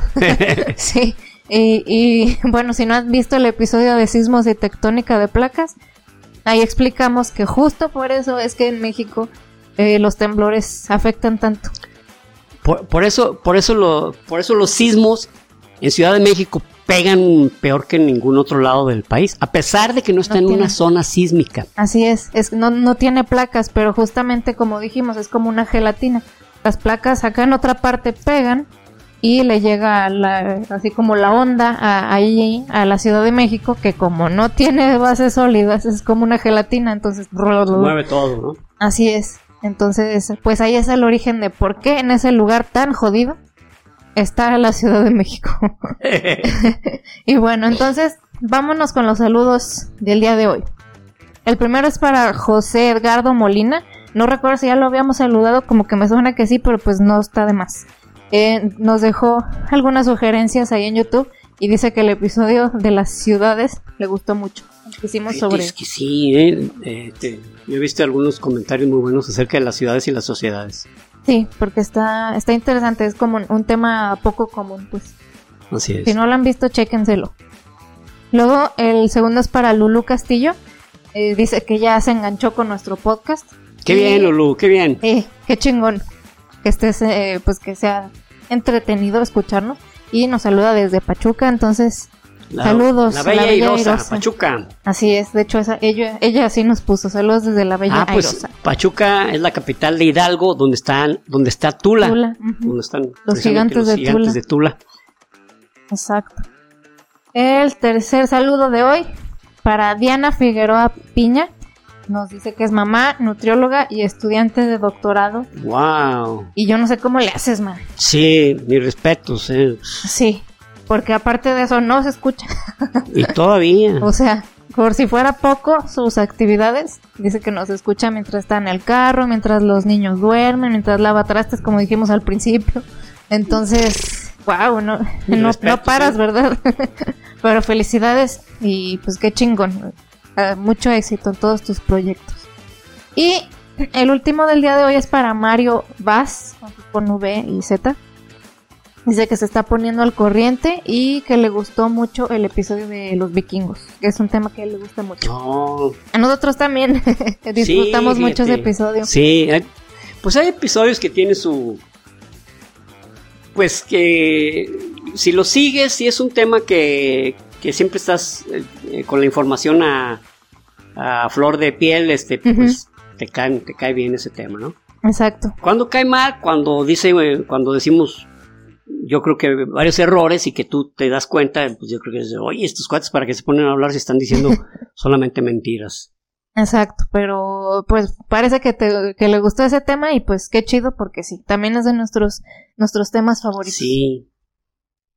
Sí. Y, y bueno, si no has visto el episodio de sismos y tectónica de placas, ahí explicamos que justo por eso es que en México... Eh, los temblores afectan tanto. Por, por eso, por eso lo, por eso los sismos en Ciudad de México pegan peor que en ningún otro lado del país, a pesar de que no está no en tiene. una zona sísmica. Así es, es no, no tiene placas, pero justamente como dijimos, es como una gelatina. Las placas acá en otra parte pegan y le llega la, así como la onda a, ahí a la Ciudad de México, que como no tiene bases sólidas, es como una gelatina, entonces mueve todo, ¿no? Así es. Entonces, pues ahí es el origen de por qué en ese lugar tan jodido está la Ciudad de México. Y bueno, entonces, vámonos con los saludos del día de hoy. El primero es para José Edgardo Molina. No recuerdo si ya lo habíamos saludado, como que me suena que sí, pero pues no está de más. Eh, nos dejó algunas sugerencias ahí en YouTube y dice que el episodio de las ciudades le gustó mucho. Que hicimos sobre... Es que sí, eh, eh, te, yo he visto algunos comentarios muy buenos acerca de las ciudades y las sociedades. Sí, porque está está interesante, es como un tema poco común, pues. Así es. Si no lo han visto, chéquenselo. Luego, el segundo es para Lulu Castillo. Eh, dice que ya se enganchó con nuestro podcast. Qué y, bien, Lulu, qué bien. Eh, qué chingón. Que estés, eh, pues que sea entretenido escucharnos. Y nos saluda desde Pachuca, entonces... La, Saludos, la Bella, la Bella Airosa, Airosa, Pachuca. Así es, de hecho esa, ella, ella así nos puso, saludos desde la Bella ah, pues, Airosa. Pachuca es la capital de Hidalgo, donde están, donde está Tula, Tula uh-huh. donde están los gigantes, los de, gigantes Tula. de Tula. Exacto. El tercer saludo de hoy para Diana Figueroa Piña, nos dice que es mamá, nutrióloga y estudiante de doctorado. Wow. Y yo no sé cómo le haces, man. Sí, mis respetos. Eh. Sí. Porque aparte de eso no se escucha. Y todavía. O sea, por si fuera poco sus actividades, dice que nos escucha mientras está en el carro, mientras los niños duermen, mientras lava trastes, como dijimos al principio. Entonces, wow, no, no, no paras, ¿eh? ¿Verdad? Pero felicidades y pues qué chingón. Uh, mucho éxito en todos tus proyectos. Y el último del día de hoy es para Mario Vaz, con V y Z. Dice que se está poniendo al corriente y que le gustó mucho el episodio de los vikingos, que es un tema que a él le gusta mucho. Oh. A nosotros también disfrutamos sí, mucho ese episodio. Sí, hay, pues hay episodios que tienen su... Pues que si lo sigues, si es un tema que, que siempre estás eh, con la información a, a flor de piel, este, pues uh-huh. te, cae, te cae bien ese tema, ¿no? Exacto. Cuando cae mal, cuando dice, cuando decimos... Yo creo que varios errores y que tú te das cuenta, pues yo creo que es, oye, estos cuates para que se ponen a hablar se están diciendo solamente mentiras. Exacto, pero pues parece que te que le gustó ese tema y pues qué chido porque sí, también es de nuestros nuestros temas favoritos. Sí.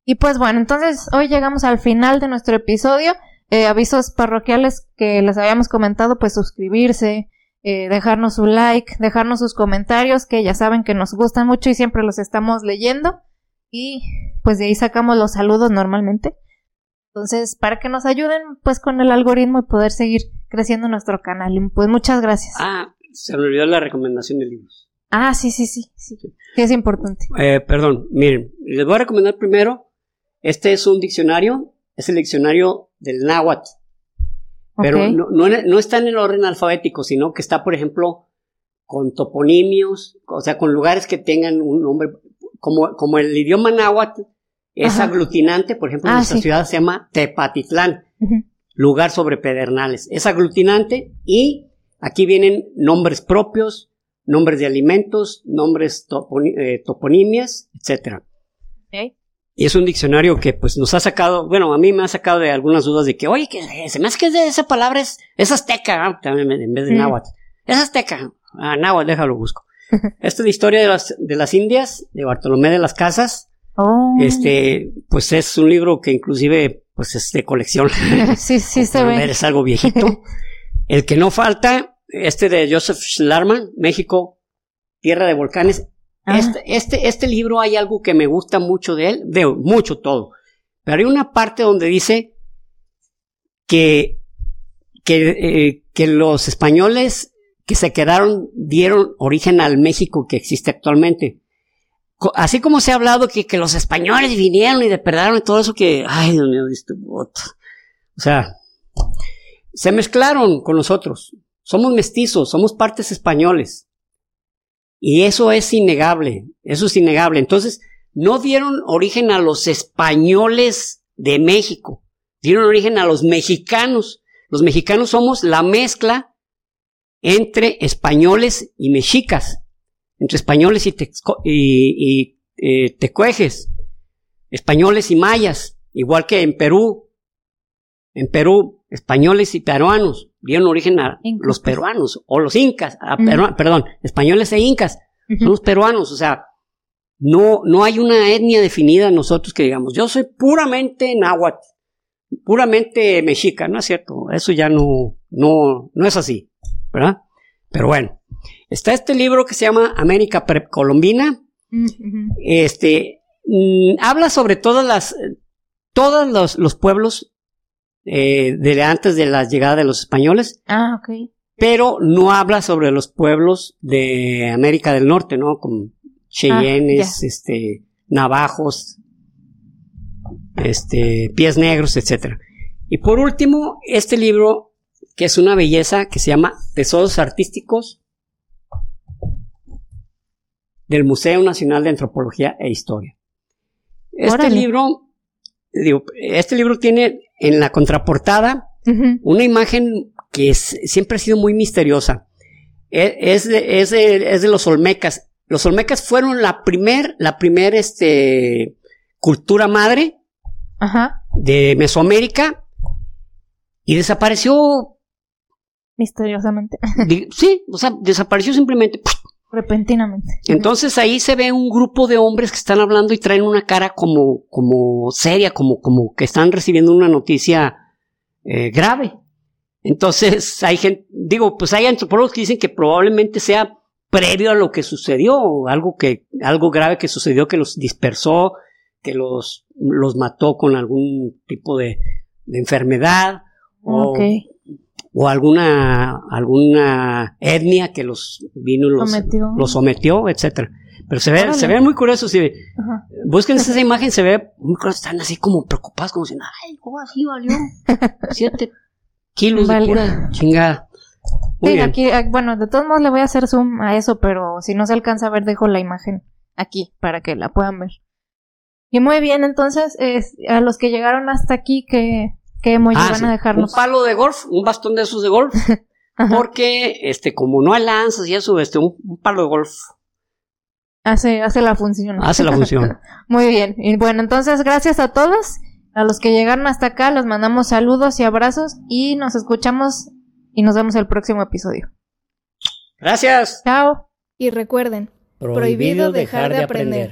Y pues bueno, entonces hoy llegamos al final de nuestro episodio. Eh, avisos parroquiales que les habíamos comentado, pues suscribirse, eh, dejarnos su like, dejarnos sus comentarios, que ya saben que nos gustan mucho y siempre los estamos leyendo. Y pues de ahí sacamos los saludos normalmente. Entonces, para que nos ayuden pues con el algoritmo y poder seguir creciendo nuestro canal. Y pues muchas gracias. Ah, se me olvidó la recomendación de libros. Ah, sí, sí, sí, sí, sí es importante. Eh, perdón, miren, les voy a recomendar primero, este es un diccionario, es el diccionario del náhuatl, pero okay. no, no, no está en el orden alfabético, sino que está, por ejemplo, con toponimios, o sea, con lugares que tengan un nombre, como, como el idioma náhuatl es Ajá. aglutinante, por ejemplo, ah, nuestra sí. ciudad se llama Tepatitlán, uh-huh. lugar sobre pedernales, es aglutinante y aquí vienen nombres propios, nombres de alimentos, nombres toponi- eh, toponimias, etcétera. Okay. Y es un diccionario que pues nos ha sacado, bueno, a mí me ha sacado de algunas dudas de que, oye, que se me hace que de esa palabra es, es azteca, ¿no? También en vez de mm. náhuatl. Es azteca. Ah, náhuatl, déjalo busco. Esta es la historia de las, de las Indias, de Bartolomé de las Casas. Oh. Este, pues es un libro que inclusive, pues es de colección. Sí, sí, se ve. Es algo viejito. El que no falta, este de Joseph Schlarman, México, Tierra de Volcanes. Ah. Este, este, este libro hay algo que me gusta mucho de él, veo mucho todo, pero hay una parte donde dice que, que, eh, que los españoles que se quedaron dieron origen al México que existe actualmente. Así como se ha hablado que, que los españoles vinieron y depredaron y todo eso que, ay Dios mío, este voto. O sea, se mezclaron con nosotros. Somos mestizos, somos partes españoles. Y eso es innegable, eso es innegable. Entonces, no dieron origen a los españoles de México, dieron origen a los mexicanos. Los mexicanos somos la mezcla entre españoles y mexicas, entre españoles y, texco- y, y eh, tecuejes, españoles y mayas, igual que en Perú. En Perú, españoles y peruanos dieron origen a incas. Los peruanos, o los incas, a uh-huh. peru- perdón, españoles e incas, uh-huh. son los peruanos, o sea, no, no hay una etnia definida en nosotros que digamos, yo soy puramente náhuatl, puramente mexica, no es cierto, eso ya no, no, no es así, ¿verdad? Pero bueno, está este libro que se llama América Precolombina, uh-huh. este, mmm, habla sobre todas las, todos los, los pueblos Eh, de antes de la llegada de los españoles. Ah, ok. Pero no habla sobre los pueblos de América del Norte, ¿no? Como cheyennes, ah, este, navajos, este, pies negros, etcétera. Y por último, este libro, que es una belleza, que se llama Tesoros Artísticos del Museo Nacional de Antropología e Historia. Este Órale. libro, digo, este libro tiene en la contraportada uh-huh. una imagen que es, siempre ha sido muy misteriosa. Es, es, de, es, de, es de los olmecas. Los olmecas fueron la primer, la primer este, cultura madre uh-huh. de Mesoamérica y desapareció misteriosamente. De, sí, o sea, desapareció simplemente. Repentinamente. Entonces ahí se ve un grupo de hombres que están hablando y traen una cara como, como seria, como, como que están recibiendo una noticia eh, grave. Entonces hay gente, digo, pues hay antropólogos que dicen que probablemente sea previo a lo que sucedió, algo que, algo grave que sucedió, que los dispersó, que los, los mató con algún tipo de, de enfermedad. Okay. O, o alguna alguna etnia que los vino y los sometió, los sometió, etcétera. Pero se ve, se ve muy curioso, si busquen esa imagen, se ve muy curioso, están así como preocupados, como diciendo, ay, ¿cómo así valió? Siete kilos vale. de pura chingada. Muy sí, bien. Aquí, bueno, de todos modos le voy a hacer zoom a eso, pero si no se alcanza a ver, dejo la imagen aquí para que la puedan ver. Y muy bien, entonces, eh, a los que llegaron hasta aquí, que ¿qué emoji ah, van sí. a dejarnos? Un palo de golf, un bastón de esos de golf, porque este, como no hay lanzas y eso, este, un, un palo de golf hace, hace la función. Hace la función. Muy bien. Y bueno, entonces gracias a todos, a los que llegaron hasta acá, les mandamos saludos y abrazos y nos escuchamos y nos vemos el próximo episodio. Gracias. Chao. Y recuerden, prohibido, prohibido dejar de aprender.